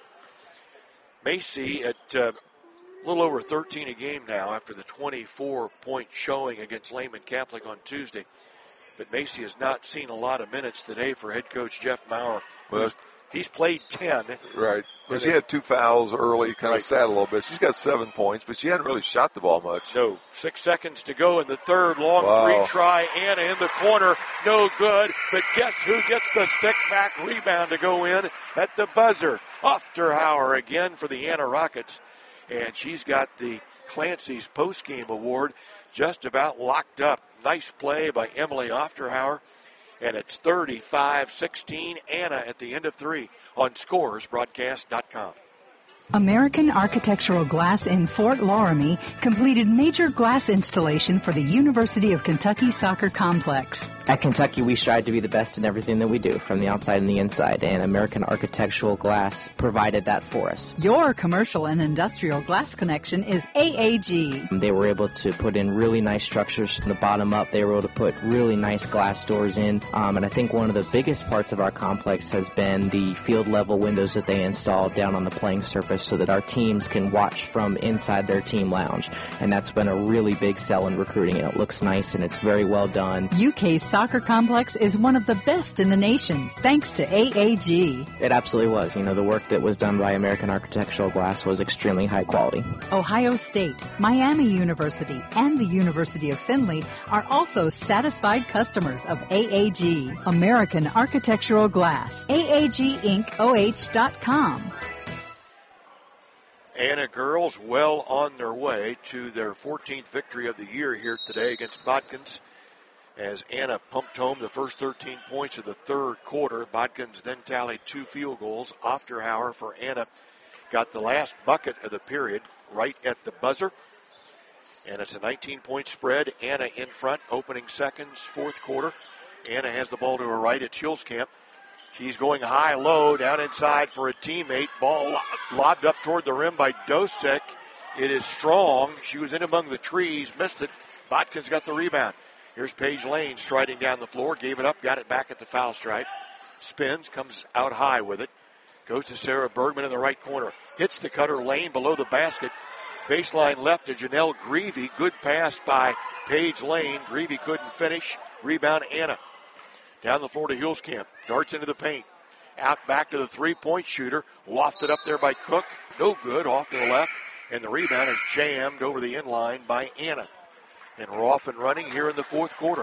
Macy at uh, a little over thirteen a game now after the twenty-four point showing against Lehman Catholic on Tuesday. But Macy has not seen a lot of minutes today for head coach Jeff Maurer. Well, he's played ten. Right. Well, she had two fouls early, kind right. of sad a little bit. She's got seven points, but she hadn't really shot the ball much. No. Six seconds to go in the third. Long wow. three try. Anna in the corner. No good. But guess who gets the stick back rebound to go in at the buzzer? Ofterhauer again for the Anna Rockets. And she's got the Clancy's postgame award just about locked up. Nice play by Emily Ofterhauer. And it's thirty-five sixteen, Anna at the end of three on scores broadcast dot com. American Architectural Glass in Fort Loramie completed major glass installation for the University of Kentucky Soccer Complex. At Kentucky, we strive to be the best in everything that we do, from the outside and the inside, and American Architectural Glass provided that for us. Your commercial and industrial glass connection is A A G. They were able to put in really nice structures from the bottom up. They were able to put really nice glass doors in, um, and I think one of the biggest parts of our complex has been the field-level windows that they installed down on the playing surface so that our teams can watch from inside their team lounge, and that's been a really big sell in recruiting, and it looks nice and it's very well done. U K's soccer complex is one of the best in the nation, thanks to A A G. It absolutely was. You know, the work that was done by American Architectural Glass was extremely high quality. Ohio State, Miami University, and the University of Findlay are also satisfied customers of A A G, American Architectural Glass. A A G Inc O H dot com. Anna girls well on their way to their fourteenth victory of the year here today against Bodkins, as Anna pumped home the first thirteen points of the third quarter. Bodkins then tallied two field goals. Ofterhauer for Anna got the last bucket of the period right at the buzzer. And it's a nineteen-point spread. Anna in front, opening seconds, fourth quarter. Anna has the ball to her right. It's Hillscamp. She's going high-low, down inside for a teammate. Ball lobbed up toward the rim by Dosick. It is Strong. She was in among the trees, missed it. Bodkins got the rebound. Here's Paige Lane striding down the floor. Gave it up, got it back at the foul stripe. Spins, comes out high with it. Goes to Sarah Bergman in the right corner. Hits the cutter. Lane below the basket. Baseline left to Janelle Greavy. Good pass by Paige Lane. Greavy couldn't finish. Rebound Anna. Down the floor to Hillscamp. Darts into the paint. Out back to the three-point shooter. Lofted up there by Cook. No good. Off to the left. And the rebound is jammed over the inline by Anna. And we're off and running here in the fourth quarter.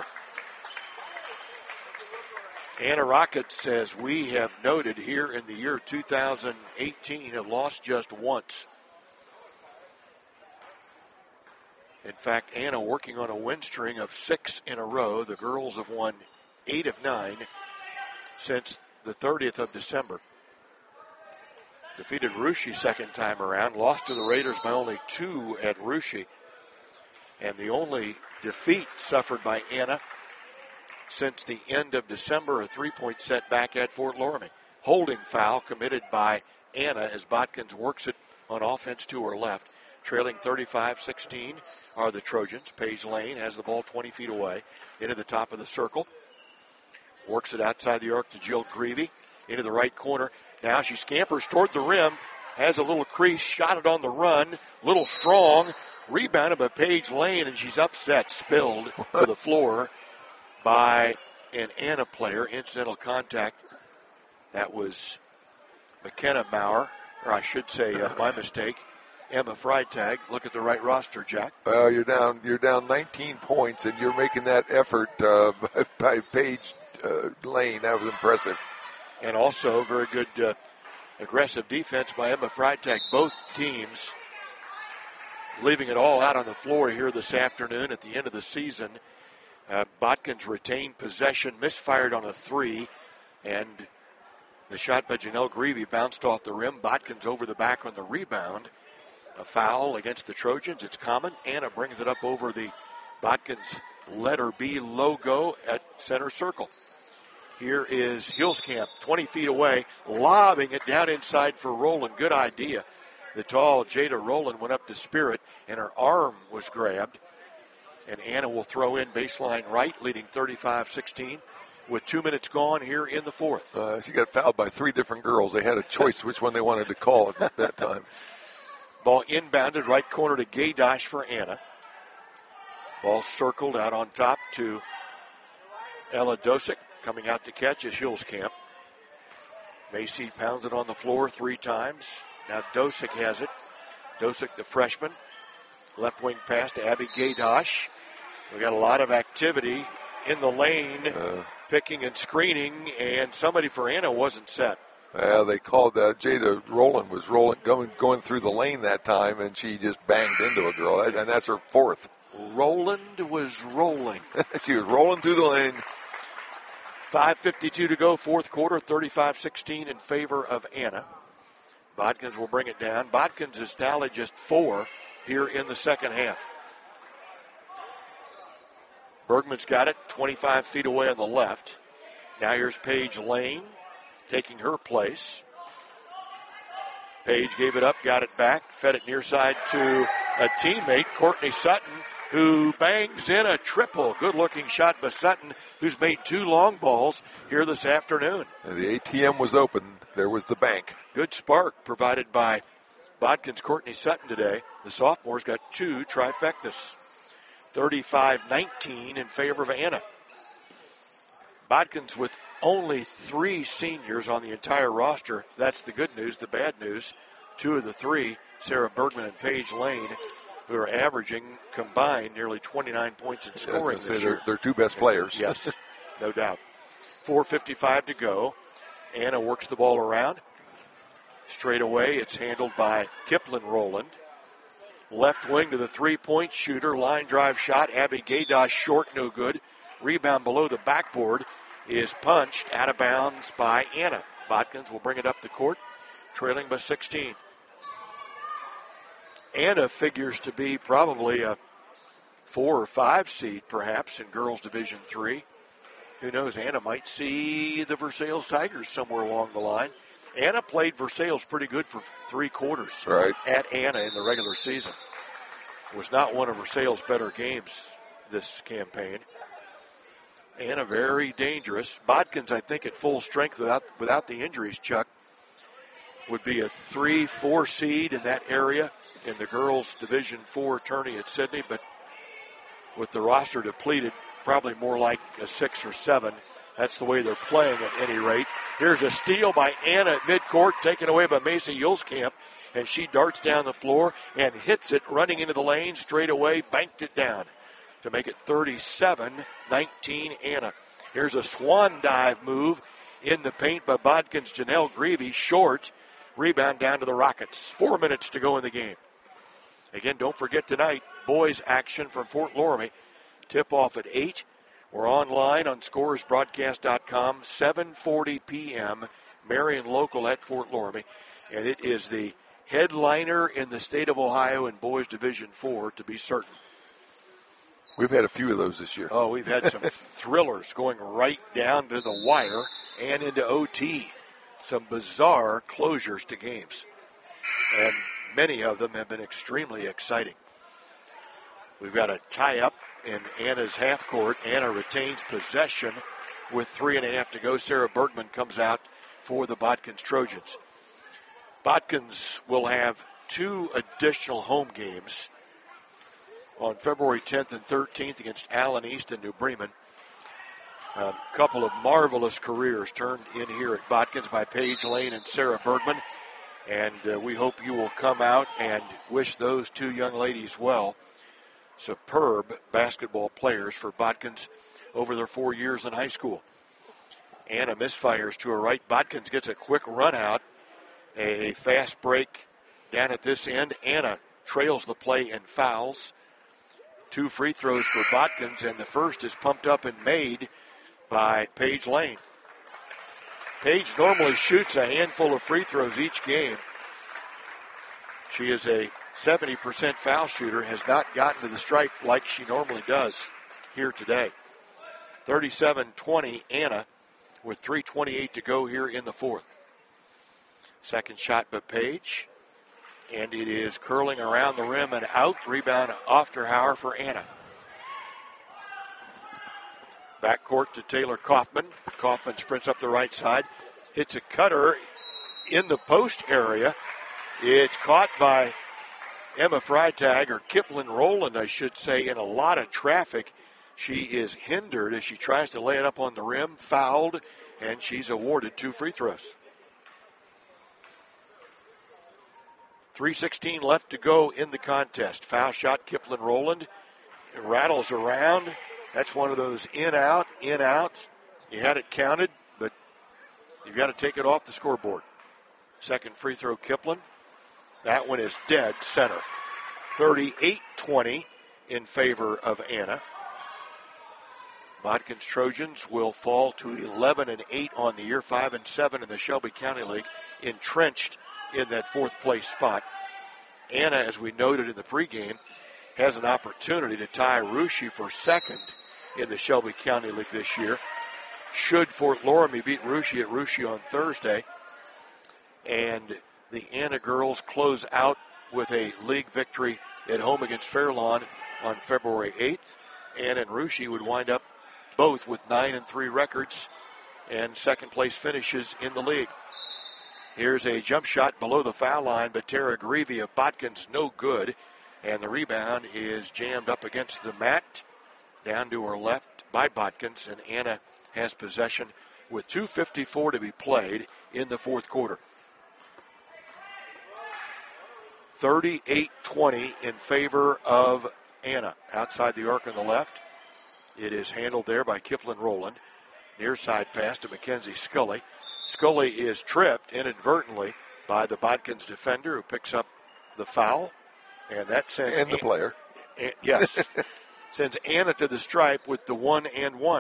Anna Rockets, as we have noted here in the year two thousand eighteen, have lost just once. In fact, Anna working on a win string of six in a row. The girls have won eight of nine since the thirtieth of December. Defeated Russia second time around. Lost to the Raiders by only two at Russia. And the only defeat suffered by Anna since the end of December, a three-point setback at Fort Loramie. Holding foul committed by Anna as Bodkins works it on offense to her left. Trailing thirty-five sixteen are the Trojans. Paige Lane has the ball twenty feet away into the top of the circle. Works it outside the arc to Jill Greavy into the right corner. Now she scampers toward the rim, has a little crease, shot it on the run, little Strong, rebounded by Paige Lane, and she's upset, spilled to the floor by an Anna player. Incidental contact. That was McKenna Maurer, or I should say, uh, my mistake. Emma Freitag. Look at the right roster, Jack. Well, you're down. You're down nineteen points, and you're making that effort uh, by, by Paige uh, Lane. That was impressive. And also very good uh, aggressive defense by Emma Freitag. Both teams leaving it all out on the floor here this afternoon at the end of the season. Uh, Bodkins retained possession, misfired on a three, and the shot by Janelle Greavy bounced off the rim. Bodkins over the back on the rebound. A foul against the Trojans. It's common. Anna brings it up over the Bodkins letter B logo at center circle. Here is Hillscamp, twenty feet away, lobbing it down inside for Rowland. Good idea. The tall Jada Rowland went up to Spirit, and her arm was grabbed. And Anna will throw in baseline right, leading thirty-five sixteen with two minutes gone here in the fourth. Uh, she got fouled by three different girls. They had a choice which one they wanted to call at that time. Ball inbounded right corner to Gaydosh for Anna. Ball circled out on top to Ella Dosick. Coming out to catch is Hillscamp. Macy pounds it on the floor three times. Now Dosick has it. Dosick, the freshman. Left wing pass to Abby Gaydosh. We got a lot of activity in the lane, uh, picking and screening, and somebody for Anna wasn't set. Uh, they called uh, Jada Rowland was rolling, going, going through the lane that time, and she just banged into a girl, and that's her fourth. Rowland was rolling. She was rolling through the lane. five fifty-two to go, fourth quarter, thirty-five sixteen in favor of Anna. Bodkins will bring it down. Bodkins has tallied just four here in the second half. Bergman's got it twenty-five feet away on the left. Now here's Paige Lane taking her place. Paige gave it up, got it back, fed it near side to a teammate, Courtney Sutton, who bangs in a triple. Good-looking shot by Sutton, who's made two long balls here this afternoon. And the A T M was open. There was the bank. Good spark provided by Bodkins' Courtney Sutton today. The sophomores got two trifectas. thirty-five nineteen in favor of Anna. Bodkins with only three seniors on the entire roster. That's the good news. The bad news, two of the three, Sarah Bergman and Paige Lane, who are averaging combined nearly twenty-nine points in scoring this year. They're, they're two best players. Yes, no doubt. four fifty-five to go. Anna works the ball around. Straight away, it's handled by Kiplin Rowland. Left wing to the three-point shooter. Line drive shot. Abby Gaydosh short, no good. Rebound below the backboard is punched out of bounds by Anna. Bodkins will bring it up the court, trailing by sixteen. Anna figures to be probably a four or five seed, perhaps, in girls Division three. Who knows? Anna might see the Versailles Tigers somewhere along the line. Anna played Versailles pretty good for three quarters right. at Anna in the regular season. It was not one of Versailles' better games this campaign. Anna very dangerous. Bodkins, I think, at full strength without without the injuries, Chuck, would be a three, four seed in that area in the girls' Division four tourney at Sydney, but with the roster depleted, probably more like a six or seven. That's the way they're playing at any rate. Here's a steal by Anna at midcourt, taken away by Macy Yulskamp, and she darts down the floor and hits it, running into the lane straight away, banked it down to make it thirty-seven nineteen Anna. Here's a swan dive move in the paint by Bodkins' Janelle Greavy, short. Rebound down to the Rockets. Four minutes to go in the game. Again, don't forget tonight, boys action from Fort Loramie. Tip-off at eight. We're online on scores broadcast dot com, seven forty p.m., Marion Local at Fort Loramie. And it is the headliner in the state of Ohio in boys Division four, to be certain. We've had a few of those this year. Oh, we've had some thrillers going right down to the wire and into O T. Some bizarre closures to games. And many of them have been extremely exciting. We've got a tie-up in Anna's half court. Anna retains possession with three and a half to go. Sarah Bergman comes out for the Bodkins Trojans. Bodkins will have two additional home games on February tenth and thirteenth against Allen East and New Bremen. A couple of marvelous careers turned in here at Bodkins by Paige Lane and Sarah Bergman. And uh, we hope you will come out and wish those two young ladies well. Superb basketball players for Bodkins over their four years in high school. Anna misfires to her right. Bodkins gets a quick run out. A fast break down at this end. Anna trails the play and fouls. Two free throws for Bodkins, and the first is pumped up and made by Paige Lane. Paige normally shoots a handful of free throws each game. She is a seventy percent foul shooter, has not gotten to the stripe like she normally does here today. thirty-seven twenty Anna with three twenty-eight to go here in the fourth. Second shot by Paige, and it is curling around the rim and out. Rebound Ofterhauer for Anna. Backcourt to Taylor Kaufman. Kaufman sprints up the right side, hits a cutter in the post area. It's caught by Emma Freitag, or Kiplin Rowland, I should say, in a lot of traffic. She is hindered as she tries to lay it up on the rim, fouled, and she's awarded two free throws. three sixteen left to go in the contest. Foul shot, Kiplin Rowland. It rattles around. That's one of those in-out, in-out. You had it counted, but you've got to take it off the scoreboard. Second free throw, Kiplin. That one is dead center. thirty-eight twenty in favor of Anna. Bodkins Trojans will fall to eleven and eight on the year, five and seven in the Shelby County League, entrenched in that fourth place spot. Anna, as we noted in the pregame, has an opportunity to tie Russia for second in the Shelby County League this year. Should Fort Loramie beat Russia at Russia on Thursday, and the Anna girls close out with a league victory at home against Fairlawn on February eighth, Anna and Russia would wind up both with nine and three records and second place finishes in the league. Here's a jump shot below the foul line, but Tara Greavy of Bodkins no good, and the rebound is jammed up against the mat down to her left by Bodkins, and Anna has possession with two fifty-four to be played in the fourth quarter. thirty-eight twenty in favor of Anna. Outside the arc on the left. It is handled there by Kiplin Rowland. Near side pass to Mackenzie Scully. Scully is tripped inadvertently by the Bodkins defender who picks up the foul. And that sends and the An- player. An- yes. Sends Anna to the stripe with the one and one.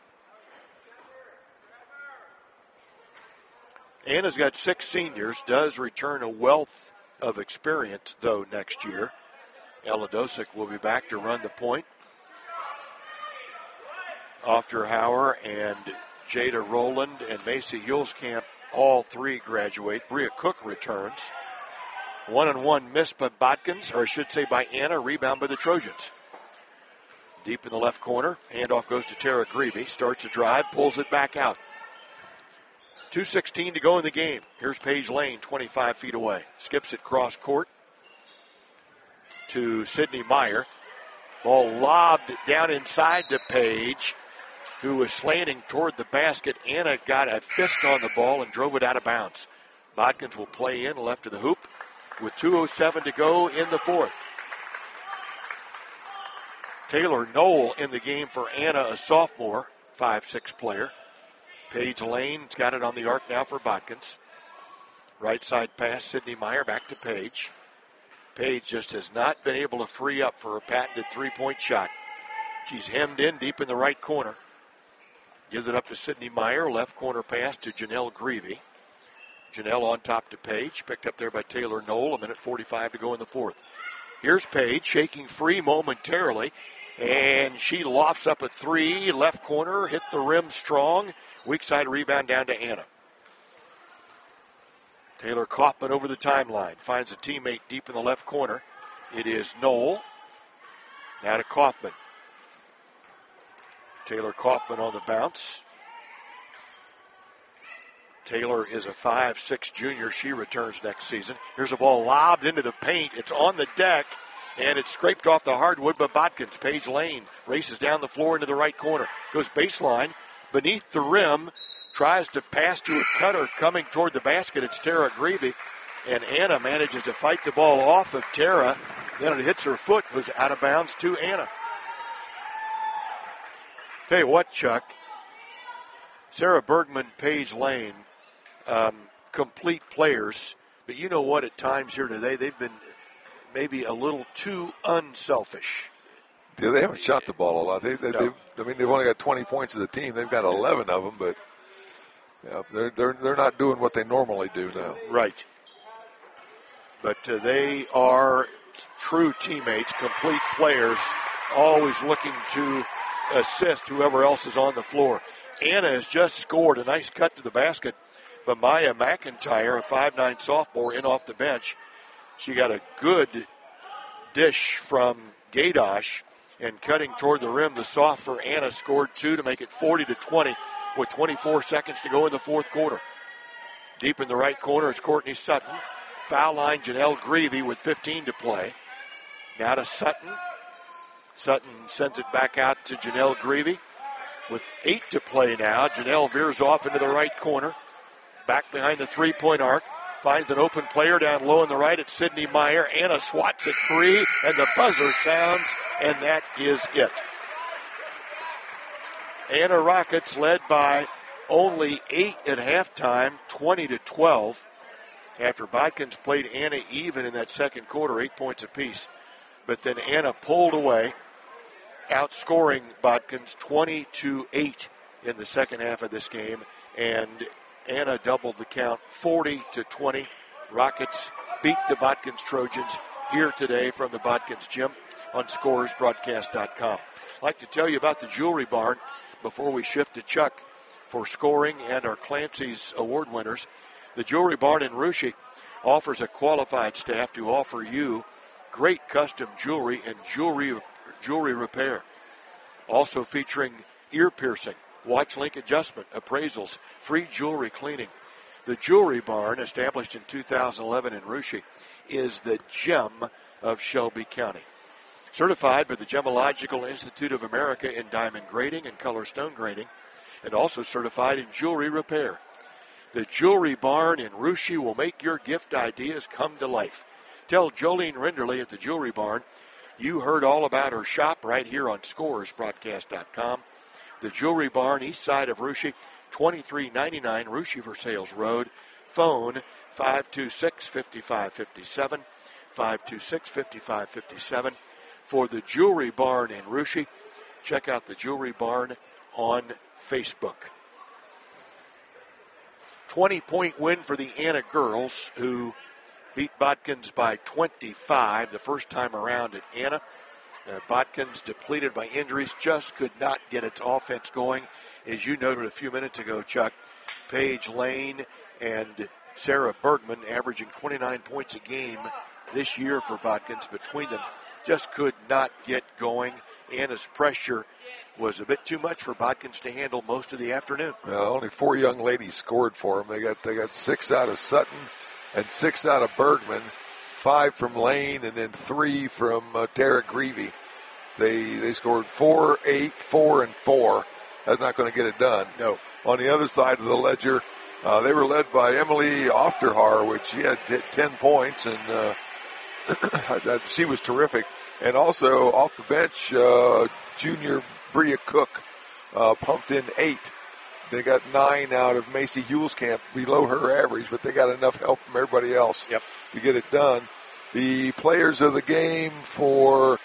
Anna's got six seniors, does return a wealth of experience, though, next year. Ella Dosick will be back to run the point. Ofterhauer and Jada Rowland and Macy Hulskamp, all three graduate. Bria Cook returns. One and one missed by Bodkins, or I should say by Anna, rebound by the Trojans. Deep in the left corner, handoff goes to Tara Greavy. Starts a drive, pulls it back out. two sixteen to go in the game. Here's Paige Lane, twenty-five feet away. Skips it cross court to Sydney Meyer. Ball lobbed down inside to Paige, who was slanting toward the basket. Anna got a fist on the ball and drove it out of bounds. Bodkins will play in left of the hoop with two oh seven to go in the fourth. Taylor Knoll in the game for Anna, a sophomore, five six player. Paige Lane's got it on the arc now for Bodkins. Right side pass, Sydney Meyer back to Paige. Paige just has not been able to free up for a patented three-point shot. She's hemmed in deep in the right corner. Gives it up to Sydney Meyer. Left corner pass to Janelle Greavy. Janelle on top to Paige. Picked up there by Taylor Knoll. A minute forty-five to go in the fourth. Here's Paige shaking free momentarily. And she lofts up a three. Left corner. Hit the rim strong. Weak side rebound down to Anna. Taylor Kaufman over the timeline. Finds a teammate deep in the left corner. It is Knoll. Now to Kaufman. Taylor Kaufman on the bounce. Taylor is a five six junior. She returns next season. Here's a ball lobbed into the paint. It's on the deck, and it's scraped off the hardwood by Bodkins. Paige Lane races down the floor into the right corner. Goes baseline. Beneath the rim. Tries to pass to a cutter coming toward the basket. It's Tara Greavy. And Anna manages to fight the ball off of Tara. Then it hits her foot. Goes out of bounds to Anna. Tell you what, Chuck. Sarah Bergman, Paige Lane, um, complete players. But you know what? At times here today, they've been maybe a little too unselfish. Yeah, they haven't shot the ball a lot. They, they, no. I mean, they've only got twenty points as a team. They've got eleven of them, but yeah, they're they're they're not doing what they normally do now. Right. But uh, they are true teammates, complete players, always looking to assist whoever else is on the floor. Anna has just scored a nice cut to the basket, but Maya McIntyre, a five nine sophomore, in off the bench. She got a good dish from Gaydosh, and cutting toward the rim, the soft for Anna scored two to make it forty to twenty with twenty-four seconds to go in the fourth quarter. Deep in the right corner is Courtney Sutton. Foul line, Janelle Greavy with fifteen to play. Now to Sutton. Sutton sends it back out to Janelle Greavy with eight to play now. Janelle veers off into the right corner. Back behind the three-point arc. Finds an open player down low on the right. It's Sydney Meyer. Anna swats it free, and the buzzer sounds, and that is it. Anna Rockets led by only eight at halftime, twenty to twelve. After Bodkins played Anna even in that second quarter, eight points apiece. But then Anna pulled away outscoring Botkins twenty to eight in the second half of this game, and Anna doubled the count forty to twenty. Rockets beat the Botkins Trojans here today from the Botkins Gym on Scores Broadcast dot com. I'd like to tell you about the Jewelry Barn before we shift to Chuck for scoring and our Clancy's Award winners. The Jewelry Barn in Russia offers a qualified staff to offer you great custom jewelry and jewelry jewelry repair. Also featuring ear piercing, watch link adjustment, appraisals, free jewelry cleaning. The Jewelry Barn, established in two thousand eleven in Russia, is the gem of Shelby County. Certified by the Gemological Institute of America in diamond grading and color stone grading, and also certified in jewelry repair. The Jewelry Barn in Russia will make your gift ideas come to life. Tell Jolene Rinderly at the Jewelry Barn you heard all about her shop right here on Scores Broadcast dot com. The Jewelry Barn, east side of Russia, twenty-three ninety-nine Russia Versailles Road. Phone five two six, five five five seven, five two six, five five five seven. For the Jewelry Barn in Russia, check out the Jewelry Barn on Facebook. twenty-point win for the Anna girls, who beat Botkins by twenty-five the first time around at Anna. Uh, Botkins, depleted by injuries, just could not get its offense going. As you noted a few minutes ago, Chuck, Paige Lane and Sarah Bergman averaging twenty-nine points a game this year for Botkins. Between them, just could not get going. Anna's pressure was a bit too much for Botkins to handle most of the afternoon. Well, only four young ladies scored for them. They got they got six out of Sutton and six out of Bergman, five from Lane, and then three from uh, Tara Greavy. They they scored four, eight, four, and four. That's not going to get it done. No. On the other side of the ledger, uh, they were led by Emily Ofterhar, which she had hit ten points, and uh, that she was terrific. And also off the bench, uh, junior Bria Cook uh, pumped in eight. They got nine out of Macy Hulskamp, below her average, but they got enough help from everybody else yep. to get it done. The players of the game for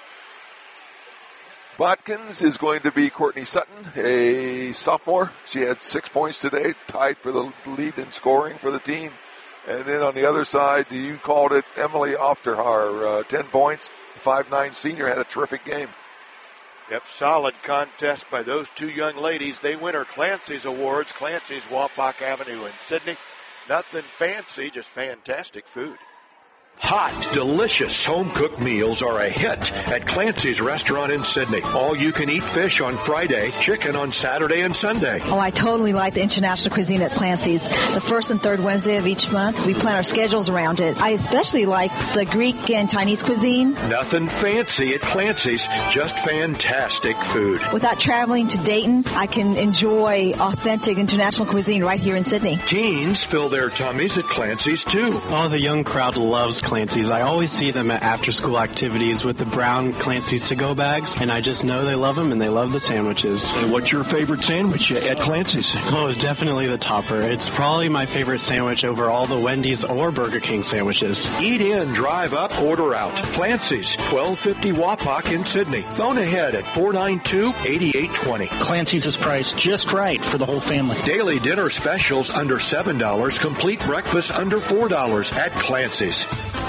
Botkins is going to be Courtney Sutton, a sophomore. She had six points today, tied for the lead in scoring for the team. And then on the other side, you called it Emily Ofterhar, uh, ten points. five nine senior had a terrific game. Yep, solid contest by those two young ladies. They win her Clancy's Awards, Clancy's Wapak Avenue in Sydney. Nothing fancy, just fantastic food. Hot, delicious home-cooked meals are a hit at Clancy's Restaurant in Sydney. All-you-can-eat fish on Friday, chicken on Saturday and Sunday. Oh, I totally like the international cuisine at Clancy's. The first and third Wednesday of each month, we plan our schedules around it. I especially like the Greek and Chinese cuisine. Nothing fancy at Clancy's, just fantastic food. Without traveling to Dayton, I can enjoy authentic international cuisine right here in Sydney. Teens fill their tummies at Clancy's, too. Oh, the young crowd loves Clancy's. I always see them at after-school activities with the brown Clancy's to-go bags, and I just know they love them and they love the sandwiches. And what's your favorite sandwich at Clancy's? Oh, definitely the topper. It's probably my favorite sandwich over all the Wendy's or Burger King sandwiches. Eat in, drive up, order out. Clancy's, twelve fifty Wapak in Sydney. Phone ahead at four nine two, eight eight two zero. Clancy's is priced just right for the whole family. Daily dinner specials under seven dollars, complete breakfast under four dollars at Clancy's.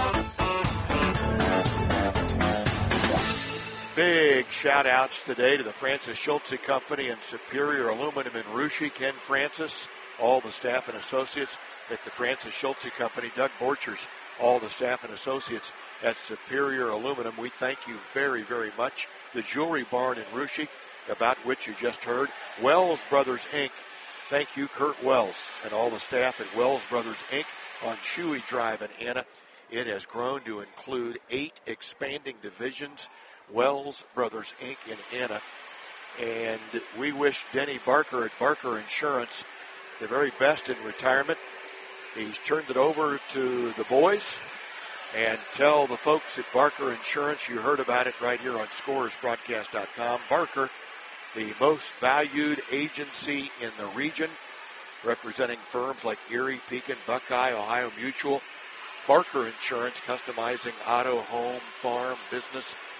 Big shout-outs today to the Francis Schultze Company and Superior Aluminum in Russia. Ken Francis, all the staff and associates at the Francis Schultze Company. Doug Borchers, all the staff and associates at Superior Aluminum. We thank you very, very much. The Jewelry Barn in Russia, about which you just heard. Wells Brothers, Incorporated. Thank you, Kurt Wells, and all the staff at Wells Brothers, Incorporated on Shuey Drive in Anna. It has grown to include eight expanding divisions. Wells Brothers, Incorporated in Anna. And we wish Denny Barker at Barker Insurance the very best in retirement. He's turned it over to the boys. And tell the folks at Barker Insurance you heard about it right here on Scores Broadcast dot com. Barker, the most valued agency in the region, representing firms like Erie, Pekin, Buckeye, Ohio Mutual. Barker Insurance, customizing auto, home, farm, business,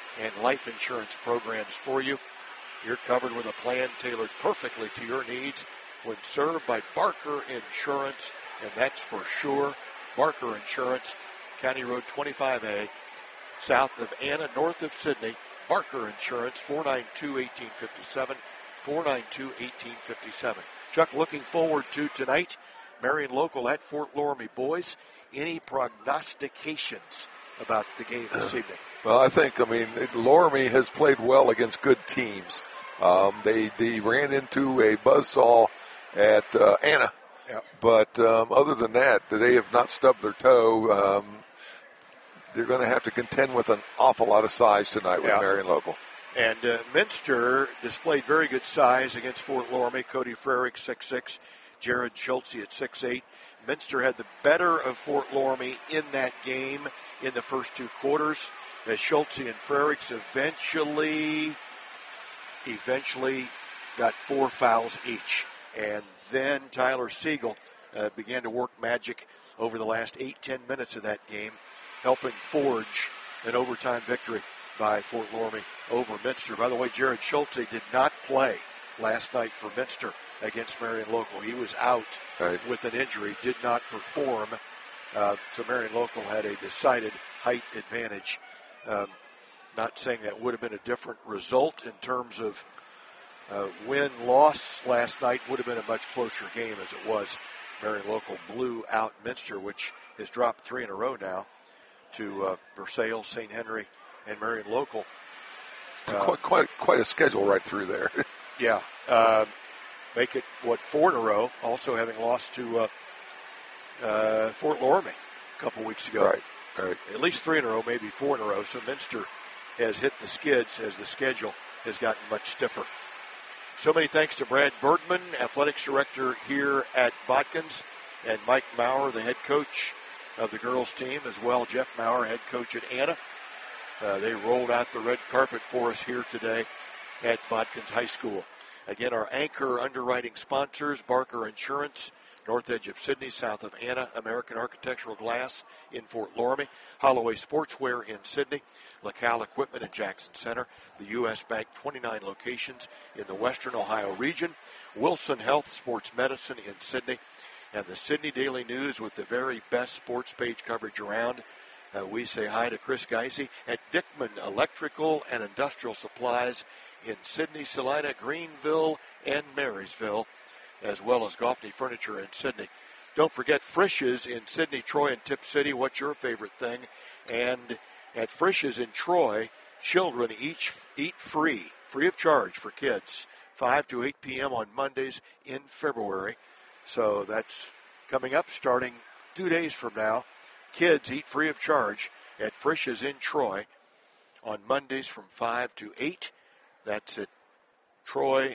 and life insurance programs for you. You're covered with a plan tailored perfectly to your needs when served by Barker Insurance, and that's for sure. Barker Insurance, County Road twenty-five A, south of Anna, north of Sidney. Barker Insurance, four nine two, one eight five seven, four nine two, one eight five seven. Chuck, looking forward to tonight, Marion Local at Fort Loramie. Boys, any prognostications about the game this evening? Well, I think, I mean, Loramie has played well against good teams. Um, they, they ran into a buzzsaw at uh, Anna. Yep. But um, other than that, they have not stubbed their toe. Um, they're going to have to contend with an awful lot of size tonight with yeah. Marion Local. And uh, Minster displayed very good size against Fort Loramie. Cody Frerick, six six. Jared Schultze at six eight. Minster had the better of Fort Loramie in that game in the first two quarters. As Schultze and Frericks eventually, eventually got four fouls each. And then Tyler Siegel uh, began to work magic over the last eight, ten minutes of that game, helping forge an overtime victory by Fort Loramie over Minster. By the way, Jared Schultze did not play last night for Minster against Marion Local. He was out right. with an injury, did not perform. Uh, so Marion Local had a decided height advantage. Um, not saying that would have been a different result in terms of uh, win-loss last night. Would have been a much closer game as it was. Marion Local blew out Minster, which has dropped three in a row now to uh, Versailles, Saint Henry, and Marion Local. Uh, quite, quite, quite a schedule right through there. yeah. Uh, make it, what, four in a row, also having lost to uh, uh, Fort Loramie a couple weeks ago. Right, right. At least three in a row, maybe four in a row. So Minster has hit the skids as the schedule has gotten much stiffer. So many thanks to Brad Bergman, athletics director here at Botkins, and Mike Maurer, the head coach of the girls team, as well. Jeff Maurer, head coach at Anna. Uh, they rolled out the red carpet for us here today at Botkins High School. Again, our anchor underwriting sponsors, Barker Insurance, north edge of Sidney, south of Anna, American Architectural Glass in Fort Loramie, Holloway Sportswear in Sidney, LaCal Equipment in Jackson Center, the U S Bank, twenty-nine locations in the Western Ohio region, Wilson Health Sports Medicine in Sidney, and the Sidney Daily News with the very best sports page coverage around. Uh, we say hi to Chris Geisey at Dickman Electrical and Industrial Supplies in Sidney, Salina, Greenville, and Marysville, as well as Goffney Furniture in Sidney. Don't forget Frisch's in Sidney, Troy, and Tip City. What's your favorite thing? And at Frisch's in Troy, children each eat free, free of charge for kids, five to eight p.m. on Mondays in February. So that's coming up starting two days from now. Kids eat free of charge at Frisch's in Troy on Mondays from five to eight. That's at Troy.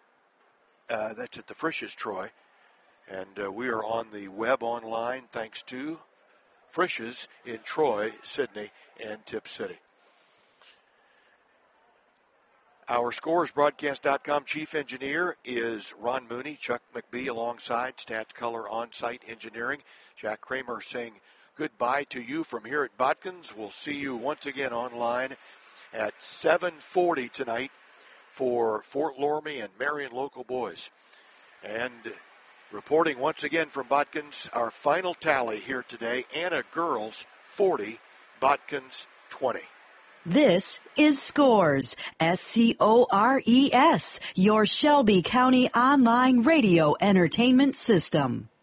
Uh, that's at the Frisch's Troy. And uh, we are on the web online thanks to Frisch's in Troy, Sidney, and Tip City. Our Scores Broadcast dot com chief engineer is Ron Mooney. Chuck McBee alongside Stats Color On-Site Engineering. Jack Kramer saying goodbye to you from here at Botkins. We'll see you once again online at seven forty tonight for Fort Loramie and Marion Local boys. And reporting once again from Botkins, our final tally here today, Anna girls forty, Botkins twenty. This is Scores, S C O R E S, your Shelby County online radio entertainment system.